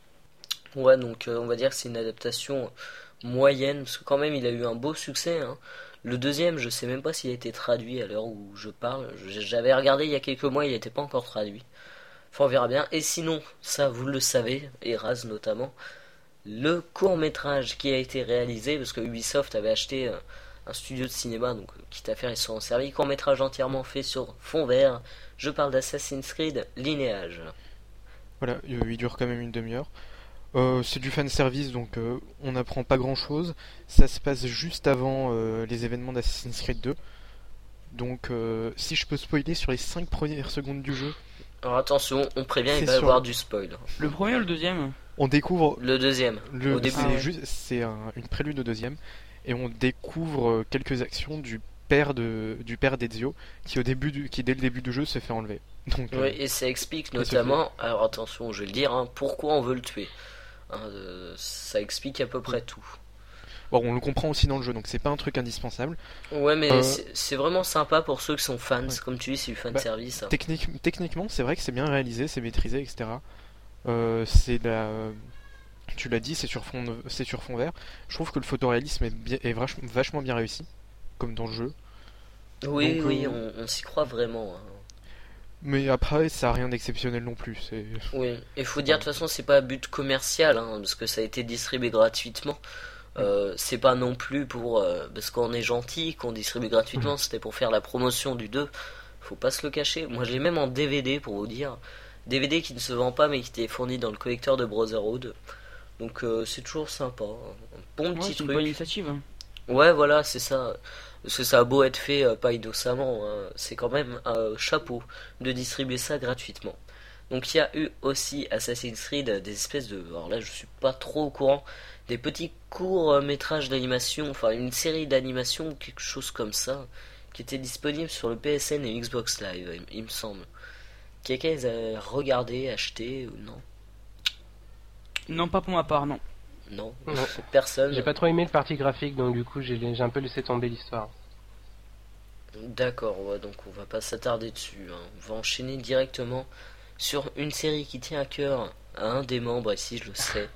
Ouais, donc euh, on va dire que c'est une adaptation moyenne, parce que quand même il a eu un beau succès, hein. Le deuxième, je sais même pas s'il a été traduit à l'heure où je parle. Je- J'avais regardé il y a quelques mois, il n'était pas encore traduit. Enfin, on verra bien. Et sinon, ça vous le savez, Eraz notamment, le court métrage qui a été réalisé, parce que Ubisoft avait acheté euh, un studio de cinéma, donc euh, quitte à faire, ils se sont servis. Court métrage entièrement fait sur fond vert. Je parle d'Assassin's Creed Lineage. Voilà, euh, il dure quand même une demi-heure. Euh, c'est du fan service, donc euh, on n'apprend pas grand chose. Ça se passe juste avant euh, les événements d'Assassin's Creed deux. Donc, euh, si je peux spoiler sur les cinq premières secondes du jeu, Alors attention, on prévient, il C'est va y sur- avoir du spoil. Le premier ou le deuxième? on découvre Le deuxième, le. au début. C'est Ah ouais. juste, c'est un- une prélude au deuxième, et on découvre euh, quelques actions du père de du père d'Ezio, qui au début du, qui dès le début du jeu se fait enlever. Donc, euh, Oui, et ça explique et se notamment, alors attention, je vais le dire, hein, pourquoi on veut le tuer. Hein, euh, ça explique à peu près tout. bon, on le comprend aussi dans le jeu, donc c'est pas un truc indispensable. Ouais, mais Euh, c'est c'est vraiment sympa pour ceux qui sont fans. Ouais. Comme tu dis, c'est du fan Bah, service. hein. Technique, techniquement, c'est vrai que c'est bien réalisé, c'est maîtrisé, et cetera. Euh, c'est de la, tu l'as dit, c'est sur fond, c'est sur fond vert. Je trouve que le photoréalisme est, bien, est vach- vachement bien réussi, comme dans le jeu. Oui, donc, oui, euh, on, on s'y croit vraiment. hein. Mais après, ça a rien d'exceptionnel non plus. C'est... Oui, il faut dire de toute façon, c'est pas à but commercial, hein, parce que ça a été distribué gratuitement. Euh, c'est pas non plus pour euh, parce qu'on est gentil qu'on distribue gratuitement, c'était pour faire la promotion du deux. Faut pas se le cacher. Moi, je l'ai même en D V D pour vous dire. D V D qui ne se vend pas mais qui était fourni dans le collecteur de Brotherhood. Donc euh, c'est toujours sympa. hein. Un bon Ouais, petit c'est une truc. bonne initiative. hein. Ouais, voilà, c'est ça. Parce que ça a beau être fait euh, pas innocemment, hein, c'est quand même un chapeau de distribuer ça gratuitement. Donc il y a eu aussi Assassin's Creed des espèces de... Alors là, je suis pas trop au courant. Des petits courts euh, métrages d'animation, enfin une série d'animation, quelque chose comme ça, qui était disponible sur le P S N et Xbox Live, il, il me semble. Quelqu'un les a regardé, acheté ou non? Non, pas pour ma part, non. Non, Non. personne. J'ai pas trop aimé le parti graphique, donc du coup j'ai j'ai un peu laissé tomber l'histoire. D'accord, ouais, donc on va pas s'attarder dessus. hein. On va enchaîner directement sur une série qui tient à cœur à un des membres ici, je le sais.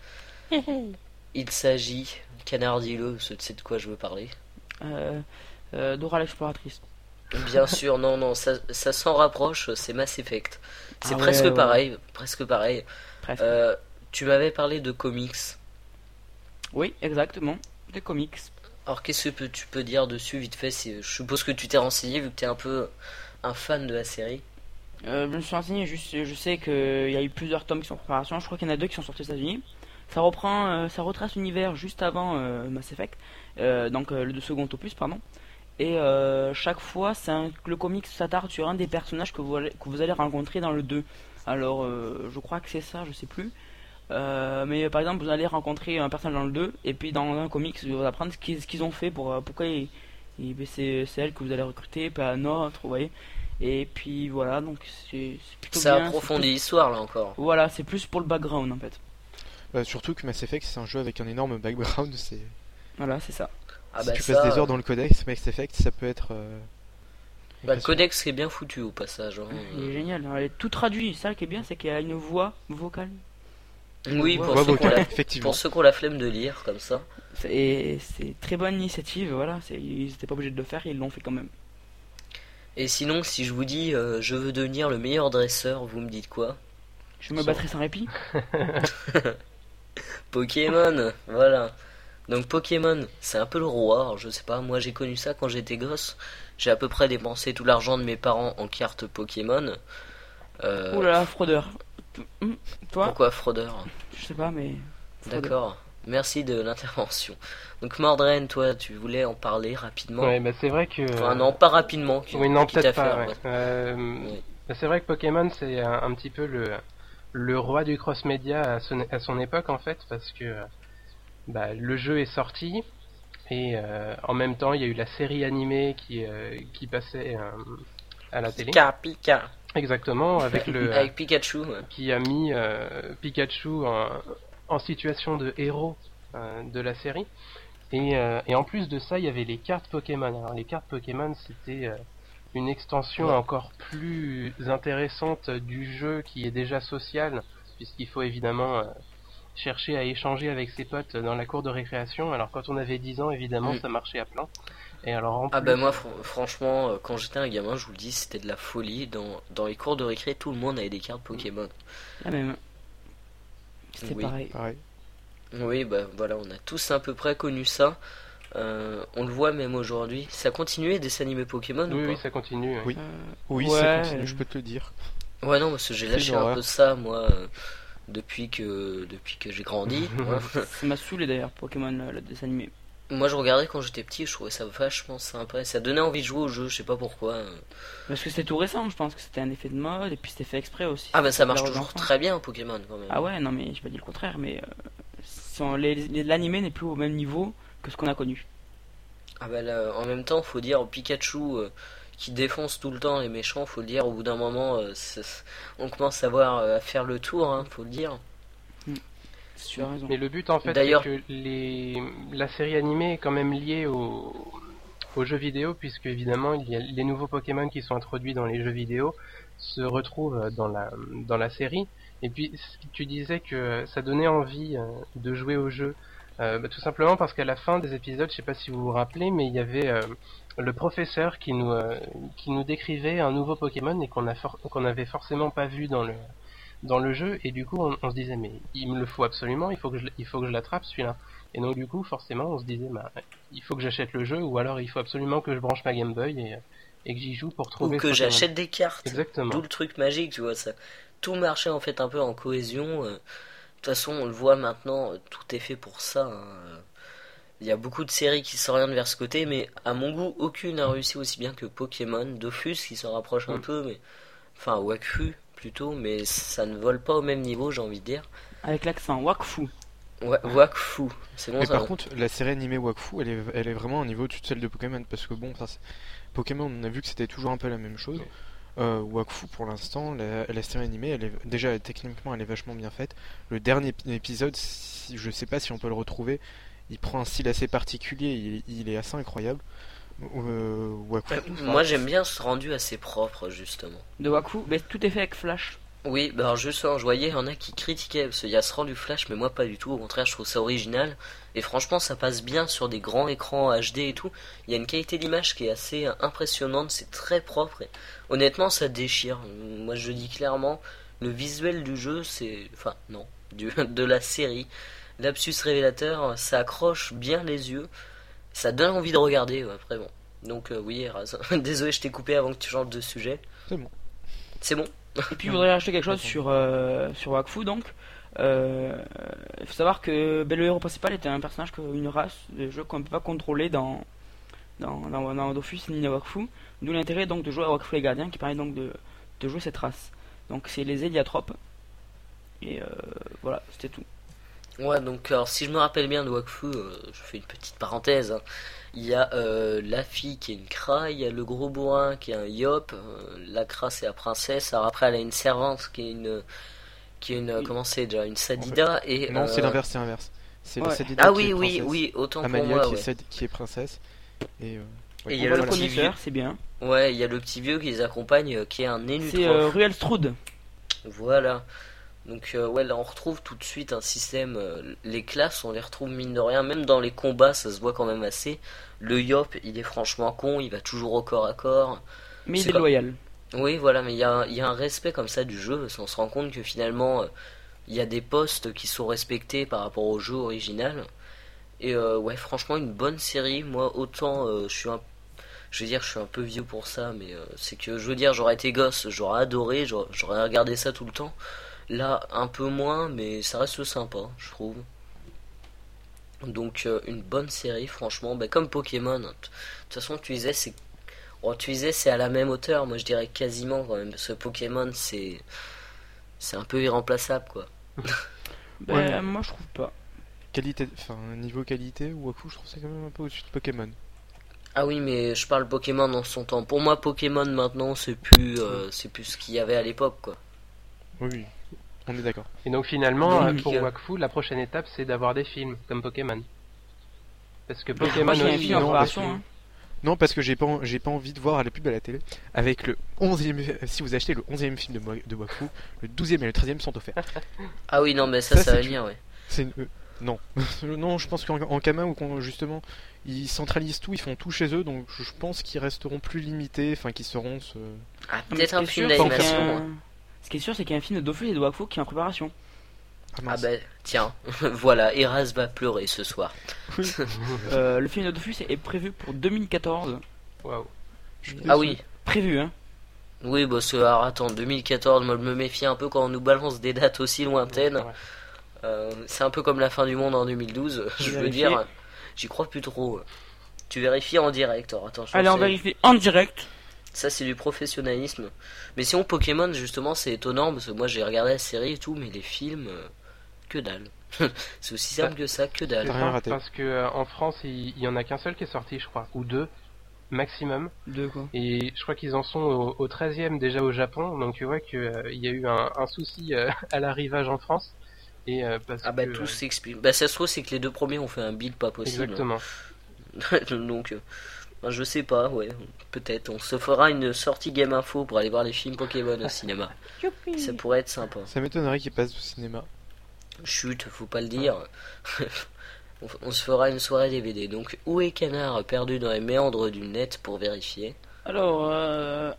Il s'agit, Canard dis-le, tu sais de quoi je veux parler. Euh, euh, Dora l'exploratrice. Bien sûr, non, non, ça, ça s'en rapproche, c'est Mass Effect. C'est Ah ouais, presque ouais. pareil, presque pareil. Presque. Euh, tu m'avais parlé de comics. Oui, exactement. Des comics. Alors qu'est-ce que tu peux dire dessus vite fait? c'est- Je suppose que tu t'es renseigné vu que tu es un peu un fan de la série. euh, Je me suis renseigné, juste, je sais qu'il y a eu plusieurs tomes qui sont en préparation. Je crois qu'il y en a deux qui sont sortis aux États-Unis. Ça reprend, euh, ça retrace l'univers juste avant euh, Mass Effect, euh, donc euh, le second opus, pardon. Et euh, chaque fois, c'est un, le comic s'attarde sur un des personnages que vous, allez, que vous allez rencontrer dans le deux. Alors, euh, je crois que c'est ça, je sais plus. Euh, mais par exemple, vous allez rencontrer un personnage dans le deux, et puis dans un comic, vous allez apprendre ce qu'ils, ce qu'ils ont fait, pour pourquoi ils, ils, c'est, c'est elle que vous allez recruter, pas un autre, vous voyez. Et puis voilà, donc c'est, c'est plutôt ça bien. Ça approfondit plus... l'histoire là encore. Voilà, c'est plus pour le background en fait. Bah, surtout que Mass Effect c'est un jeu avec un énorme background, c'est... Voilà, c'est ça. Ah si bah tu ça, passes des heures dans le codex, Mass Effect, ça peut être... Euh... Bah, le codex est bien foutu au passage. Hein. Il est génial, il est tout traduit. Ça qui est bien, c'est qu'il y a une voix vocale. Oui, pour, voix ceux vocale, la... effectivement. pour ceux qui ont la flemme de lire comme ça. Et c'est très bonne initiative, voilà. C'est... Ils n'étaient pas obligés de le faire, ils l'ont fait quand même. Et sinon, si je vous dis euh, je veux devenir le meilleur dresseur, vous me dites quoi? Je me battrai sans répit. Pokémon, voilà. Donc Pokémon, c'est un peu le roi. Alors, je sais pas, moi j'ai connu ça quand j'étais gosse. J'ai à peu près dépensé tout l'argent de mes parents en cartes Pokémon. Euh... Ouh là là, fraudeur. Toi? Pourquoi fraudeur? Je sais pas, mais. Fraudeur. D'accord. Merci de l'intervention. Donc Mordren, toi, tu voulais en parler rapidement? Ouais, bah c'est vrai que. Enfin non, pas rapidement. Oui, non, peut-être pas. Faire, ouais. ouais. Euh, oui. bah, c'est vrai que Pokémon, c'est un, un petit peu le le roi du cross-média à son, à son époque en fait, parce que bah, le jeu est sorti et euh, en même temps il y a eu la série animée qui euh, qui passait euh, à la télé. Pika, Pika. Exactement, avec le avec Pikachu. Ouais. Qui a mis euh, Pikachu en, en situation de héros euh, de la série. Et, euh, et en plus de ça, il y avait les cartes Pokémon. Alors les cartes Pokémon, c'était euh, une extension ouais. encore plus intéressante du jeu qui est déjà social, puisqu'il faut évidemment euh, chercher à échanger avec ses potes dans la cour de récréation. Alors quand on avait dix ans, évidemment, mm. ça marchait à plein. Et alors en ah plus... bah moi fr- franchement quand j'étais un gamin, je vous le dis, c'était de la folie. Dans, dans les cours de récré, tout le monde avait des cartes Pokémon. Ah même. C'était oui. pareil. pareil. Oui bah voilà, on a tous à peu près connu ça. Euh, on le voit même aujourd'hui. Ça continuait des dessins animés Pokémon oui, ou pas? Oui, ça continue. Oui, euh... oui ouais. ça continue, je peux te le dire. Ouais non, parce que j'ai lâché un peu ça moi euh, depuis que depuis que j'ai grandi. Ça m'a saoulé d'ailleurs Pokémon le, le dessin animé. Moi je regardais quand j'étais petit, je trouvais ça vachement sympa. Ça donnait envie de jouer au jeu, je sais pas pourquoi. Parce que c'était tout récent, je pense que c'était un effet de mode et puis c'était fait exprès aussi. Ah bah ça marche toujours très bien Pokémon quand même. Ah ouais, non mais j'ai pas dit le contraire, mais euh, si on, les, les, l'animé n'est plus au même niveau que ce qu'on a connu. Ah bah là, en même temps, faut dire Pikachu euh, qui défonce tout le temps les méchants, faut le dire, au bout d'un moment, euh, on commence à voir euh, à faire le tour, hein, faut le dire. Mmh. Tu as raison. Mais le but en fait, D'ailleurs... c'est que les... la série animée est quand même liée au... aux jeux vidéo, puisque évidemment, il y a les nouveaux Pokémon qui sont introduits dans les jeux vidéo se retrouvent dans la dans la série. Et puis, tu disais que ça donnait envie euh, de jouer au jeu. Euh, bah, tout simplement parce qu'à la fin des épisodes, je sais pas si vous vous rappelez, mais il y avait euh, le professeur qui nous euh, qui nous décrivait un nouveau Pokémon et qu'on a for- qu'on avait forcément pas vu dans le dans le jeu, et du coup on, on se disait mais il me le faut absolument, il faut que je il faut que je l'attrape celui-là. Et donc du coup forcément on se disait bah il faut que j'achète le jeu, ou alors il faut absolument que je branche ma Game Boy et et que j'y joue pour trouver. Ou que j'achète des cartes. Exactement. D'où le truc magique, tu vois ça. Tout marchait en fait un peu en cohésion. Euh... De toute façon, on le voit maintenant, tout est fait pour ça. Hein. Il y a beaucoup de séries qui s'orientent vers ce côté, mais à mon goût, aucune n'a réussi aussi bien que Pokémon. Dofus qui s'en rapproche un mm. peu, mais enfin Wakfu plutôt, mais ça ne vole pas au même niveau, j'ai envie de dire. Avec l'accent Wakfu. Ouais, Wakfu, c'est bon. Mais ça, par non contre, la série animée Wakfu, elle est, elle est vraiment au niveau de celle de Pokémon, parce que bon, Pokémon, on a vu que c'était toujours un peu la même chose. Euh, Wakfu pour l'instant, la, la série animée, elle est déjà techniquement elle est vachement bien faite. Le dernier épisode, si, je sais pas si on peut le retrouver, il prend un style assez particulier, il, il est assez incroyable. Euh, Wakfu, euh, moi j'aime bien ce rendu assez propre justement. De Wakfu, mais tout est fait avec Flash. Oui, bah alors justement, je voyais, il y en a qui critiquaient parce qu'il y a ce rendu Flash, mais moi pas du tout. Au contraire, je trouve ça original. Et franchement, ça passe bien sur des grands écrans H D et tout. Il y a une qualité d'image qui est assez impressionnante, c'est très propre. Et honnêtement, ça déchire. Moi, je dis clairement, le visuel du jeu, c'est... Enfin, non, du... de la série. Lapsus révélateur, ça accroche bien les yeux. Ça donne envie de regarder, ouais, après bon. Donc euh, oui, Eraz. Désolé, je t'ai coupé avant que tu changes de sujet. C'est bon. C'est bon. Et puis je voudrais rajouter quelque chose sur, euh, sur Wakfu donc. Il euh, faut savoir que ben, le héros principal était un personnage, une race de jeu qu'on ne peut pas contrôler dans, dans, dans, dans Dofus ni dans Wakfu. D'où l'intérêt donc de jouer à Wakfu les Gardiens qui permet donc de, de jouer cette race. Donc c'est les Héliatropes. Et euh, voilà, c'était tout. Ouais, donc alors si je me rappelle bien de Wakfu, euh, je fais une petite parenthèse. Hein. Il y a euh, la fille qui est une Kra, il y a le gros bourrin qui est un Yop, euh, la Kra c'est la princesse, alors après elle a une servante qui est une... qui est une... Oui. Comment c'est déjà une Sadida en fait, et... Non, euh... c'est l'inverse, c'est l'inverse. C'est ouais. la Sadida ah qui oui, est oui, oui, autant Amalia pour moi, qui, ouais. est, qui est princesse. Et, euh, ouais, et il y a le connaisseur, c'est bien. Ouais, il y a le petit vieux qui les accompagne, euh, qui est un Nénutrof. C'est euh, Ruel Strud. Voilà. Donc euh, ouais, là on retrouve tout de suite un système, euh, les classes on les retrouve mine de rien, même dans les combats ça se voit quand même assez. Le Yop il est franchement con, il va toujours au corps à corps. Mais il est loyal. Oui voilà, mais il y a, y a un respect comme ça du jeu, on se rend compte que finalement il euh, y a des postes qui sont respectés par rapport au jeu original. Et euh, ouais franchement une bonne série, moi autant euh, je suis un Je veux dire, je suis un peu vieux pour ça, mais euh, c'est que, je veux dire, j'aurais été gosse, j'aurais adoré, j'aurais, j'aurais regardé ça tout le temps. Là, un peu moins, mais ça reste sympa, je trouve. Donc, euh, une bonne série, franchement, bah, comme Pokémon. De toute façon, tu disais, c'est, oh, tu disais, c'est à la même hauteur. Moi, je dirais quasiment quand même, parce que Pokémon, c'est, c'est un peu irremplaçable, quoi. bah, ouais. Moi, je trouve pas. Qualité, enfin, niveau qualité, Wakfu, je trouve c'est quand même un peu au-dessus de Pokémon. Ah oui, mais je parle Pokémon dans son temps. Pour moi, Pokémon maintenant, c'est plus, euh, c'est plus ce qu'il y avait à l'époque, quoi. Oui, oui, on est d'accord. Et donc finalement, donc, pour euh... Wakfu, la prochaine étape, c'est d'avoir des films comme Pokémon. Parce que Pokémon aussi, aussi, non, parce que... hein. non, parce que j'ai pas, j'ai pas envie de voir la pub à la télé avec le onzième. Si vous achetez le onzième film de, de Wakfu, le douzième et le treizième sont offerts. Ah oui, non, mais ça, ça, ça va venir, ouais. C'est une... euh, non, non, je pense qu'en en Kama, où justement, ils centralisent tout, ils font tout chez eux, donc je pense qu'ils resteront plus limités, enfin qu'ils seront. Ce... Ah, peut-être un film d'animation. Un... Ce qui est sûr, c'est qu'il y a un film de Dofus et de Wakfu qui est en préparation. Ah, ah bah tiens, voilà, Eras va pleurer ce soir. euh, le film de Dofus est prévu pour deux mille quatorze. Waouh. Ah oui. Prévu, hein. Oui, bah c'est, alors attends, deux mille quatorze, moi je me méfie un peu quand on nous balance des dates aussi lointaines. Ouais, euh, c'est un peu comme la fin du monde en deux mille douze, je veux dire, j'y crois plus trop. Tu vérifies en direct, alors attention. Allez, on vérifie en direct. Ça c'est du professionnalisme. Mais sinon Pokémon justement c'est étonnant parce que moi j'ai regardé la série et tout, mais les films, euh, que dalle. C'est aussi simple que ça, que dalle. Rien raté. Parce que euh, en France il, il y en a qu'un seul qui est sorti, je crois, ou deux maximum. Deux quoi. Et je crois qu'ils en sont au, au treizième déjà au Japon, donc tu vois qu'il euh, y a eu un, un souci euh, à l'arrivage en France. Et, euh, parce ah bah que, tout euh... s'explique. Bah ça se trouve c'est que les deux premiers ont fait un build pas possible. Exactement. Donc euh, bah, je sais pas, ouais, peut-être. On se fera une sortie Game Info pour aller voir les films Pokémon au cinéma. Ça pourrait être sympa. Ça m'étonnerait qu'ils passent au cinéma. Chut, faut pas le dire. on, on se fera une soirée D V D. Donc où est Canard perdu dans les méandres du net pour vérifier? Alors, euh...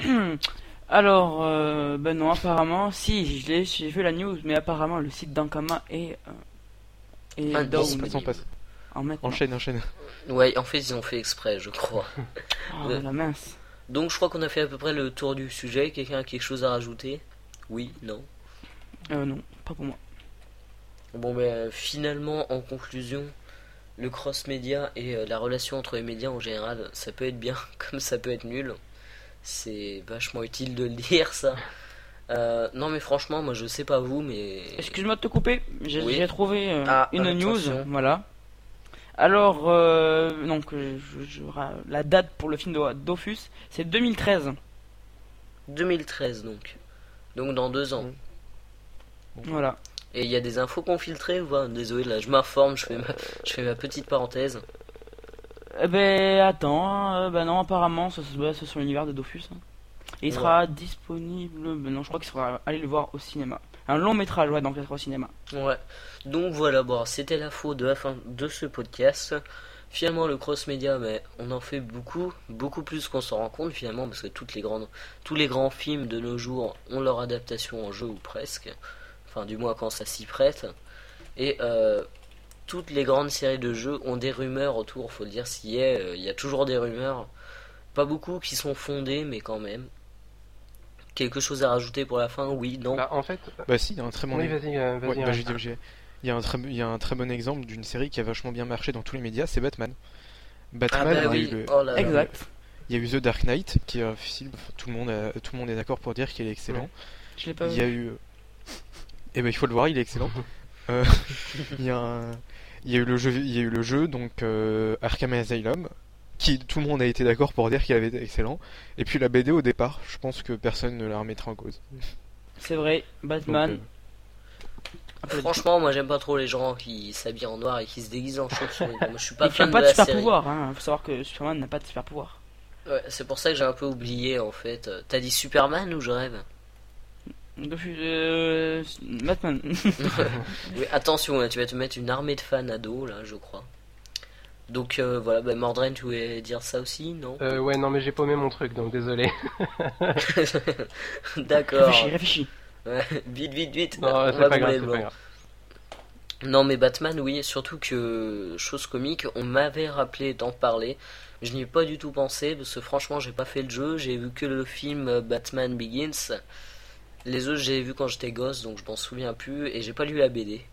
alors, euh... ben non, apparemment, si, je l'ai, j'ai fait la news, mais apparemment le site d'Ankama est euh, est ah, down. Bon, passe. En enchaîne, enchaîne. Ouais, en fait ils ont fait exprès, je crois. Oh euh... la mince. Donc je crois qu'on a fait à peu près le tour du sujet. Quelqu'un a quelque chose à rajouter? Oui, non. Euh non, pas pour moi. Bon ben finalement en conclusion, le cross-média et euh, la relation entre les médias en général, ça peut être bien comme ça peut être nul. C'est vachement utile de le dire ça. Euh, non mais franchement moi je sais pas vous mais... Excuse-moi de te couper, j'ai oui. trouvé euh, ah, une attention. news, voilà. Alors, euh, donc je, je, la date pour le film de Dofus, c'est deux mille treize. deux mille treize donc. Donc dans deux ans. Mmh. Voilà. Et il y a des infos qu'on filtrait ou pas? Désolé, là je m'informe, je fais ma, je fais ma petite parenthèse. Eh ben attends, euh, ben non apparemment ça se base sur l'univers de Dofus. Hein. Et il sera ouais. disponible, ben non je crois qu'il sera aller le voir au cinéma. Un long métrage, ouais, donc il sera au cinéma. Ouais, donc voilà, bon, c'était l'info de la fin de ce podcast. Finalement le cross-média, mais on en fait beaucoup, beaucoup plus qu'on s'en rend compte finalement, parce que toutes les grandes, tous les grands films de nos jours ont leur adaptation en jeu ou presque. Enfin du moins quand ça s'y prête. Et euh, toutes les grandes séries de jeux ont des rumeurs autour, faut le dire s'il y est, il euh, y a toujours des rumeurs. Pas beaucoup qui sont fondées mais quand même. quelque chose à rajouter pour la fin? Oui, non? Bah, en fait... Bah si, il y a un très bon... Oui, vas-y, euh, vas-y. Ouais, bah, j'ai dit, j'ai... Il y a un très, il y a un très bon exemple d'une série qui a vachement bien marché dans tous les médias, c'est Batman. Batman, ah bah il y a oui. eu le... oh là là. Exact. Il y a eu The Dark Knight, qui est un film, tout le monde, a... tout le monde est d'accord pour dire qu'il est excellent. Je l'ai pas il vu. y a eu... Eh ben il faut le voir, il est excellent. euh, il, y a un... il y a eu le jeu, il y a eu le jeu donc euh, Arkham Asylum, qui tout le monde a été d'accord pour dire qu'il avait été excellent. Et puis la B D au départ, je pense que personne ne la remettra en cause. C'est vrai, Batman. Donc, euh... Franchement, moi j'aime pas trop les gens qui s'habillent en noir et qui se déguisent en chauve-souris. Moi je suis pas et fan qui n'a pas de de la super série. pouvoir, hein. Faut savoir que Superman n'a pas de super pouvoir. Ouais, c'est pour ça que j'ai un peu oublié en fait. T'as dit Superman ou je rêve? Depuis euh, Batman. Oui, attention, là, tu vas te mettre une armée de fans à dos là, je crois. Donc euh, voilà, bah, Mordren, tu voulais dire ça aussi, non? euh, Ouais, non, mais j'ai paumé mon truc, donc désolé. D'accord. Réfléchis, réfléchis. Ouais, vite, vite, vite. Non, On c'est va pas brûler grave, le c'est pas blanc. grave. Non, mais Batman, oui, surtout que, chose comique, on m'avait rappelé d'en parler. Je n'y ai pas du tout pensé, parce que franchement, j'ai pas fait le jeu. J'ai vu que le film Batman Begins. Les autres, j'ai vu quand j'étais gosse, donc je m'en souviens plus. Et j'ai pas lu la B D.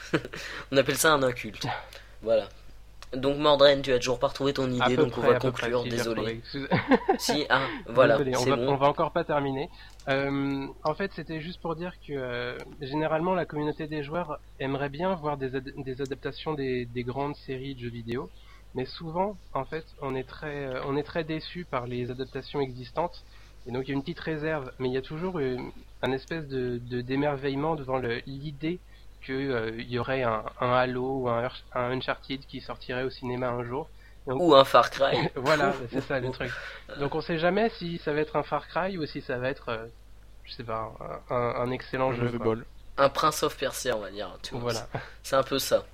On appelle ça un inculte. Voilà. Donc Mordren, tu as toujours pas retrouvé ton idée, donc près, on va à peu conclure, près, si, désolé. j'ai Si, ah, voilà, Désolé, on c'est va, bon. on va encore pas terminer. Euh, en fait, c'était juste pour dire que euh, généralement la communauté des joueurs aimerait bien voir des, ad- des adaptations des, des grandes séries de jeux vidéo, mais souvent, en fait, on est très, euh, on est très déçu par les adaptations existantes. Et donc il y a une petite réserve, mais il y a toujours une, un espèce de, de d'émerveillement devant le, l'idée qu'il euh, y aurait un, un Halo ou un, un Uncharted qui sortirait au cinéma un jour. Donc, ou un Far Cry. Voilà, c'est ça le truc. Donc on sait jamais si ça va être un Far Cry ou si ça va être, euh, je sais pas, un, un, un excellent un jeu. ball. Un Prince of Persia, on va dire. Tu vois, voilà. C'est un peu ça.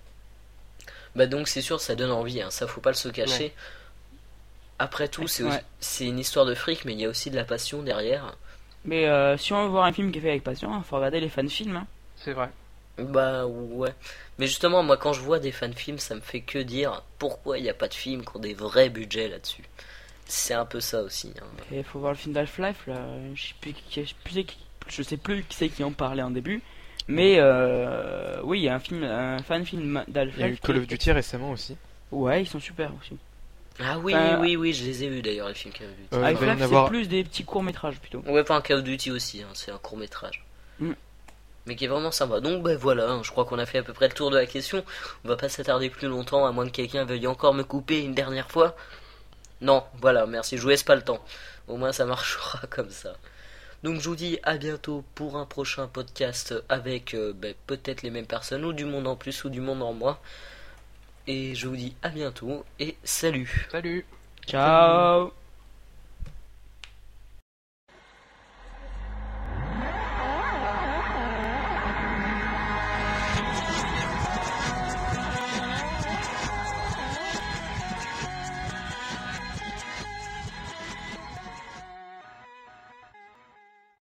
Bah donc c'est sûr, ça donne envie, hein, ça faut pas le se cacher. Ouais. Après tout, c'est, Ouais. aussi, c'est une histoire de fric, mais il y a aussi de la passion derrière. Mais euh, si on veut voir un film qui est fait avec passion, il faut regarder les fan-films. Hein. C'est vrai. Bah ouais. Mais justement, moi quand je vois des fan-films, ça me fait que dire pourquoi il n'y a pas de films qui ont des vrais budgets là-dessus. C'est un peu ça aussi. Hein. Il faut voir le film d'Half-Life, là. Je sais plus qui, je sais plus qui, je sais plus qui c'est qui en parlait en début. Mais euh, oui, il y a un film, un fan-film d'Half-Life. Il y a eu Call of Duty récemment aussi. Ouais, ils sont super aussi. Ah oui, Euh, oui, oui, je les ai vus d'ailleurs, les films Call of Duty. Euh, il va y Half-Life, en c'est avoir- plus des petits courts-métrages plutôt. Ouais, pas un Call of Duty aussi, hein, c'est un court métrage. Mm. Mais qui est vraiment sympa. Donc ben voilà, hein, je crois qu'on a fait à peu près le tour de la question. On va pas s'attarder plus longtemps, à moins que quelqu'un veuille encore me couper une dernière fois. Non, voilà, merci, je vous laisse pas le temps. Au moins ça marchera comme ça. Donc je vous dis à bientôt pour un prochain podcast avec euh, ben, peut-être les mêmes personnes, ou du monde en plus, ou du monde en moins. Et je vous dis à bientôt, et salut. Salut. Ciao.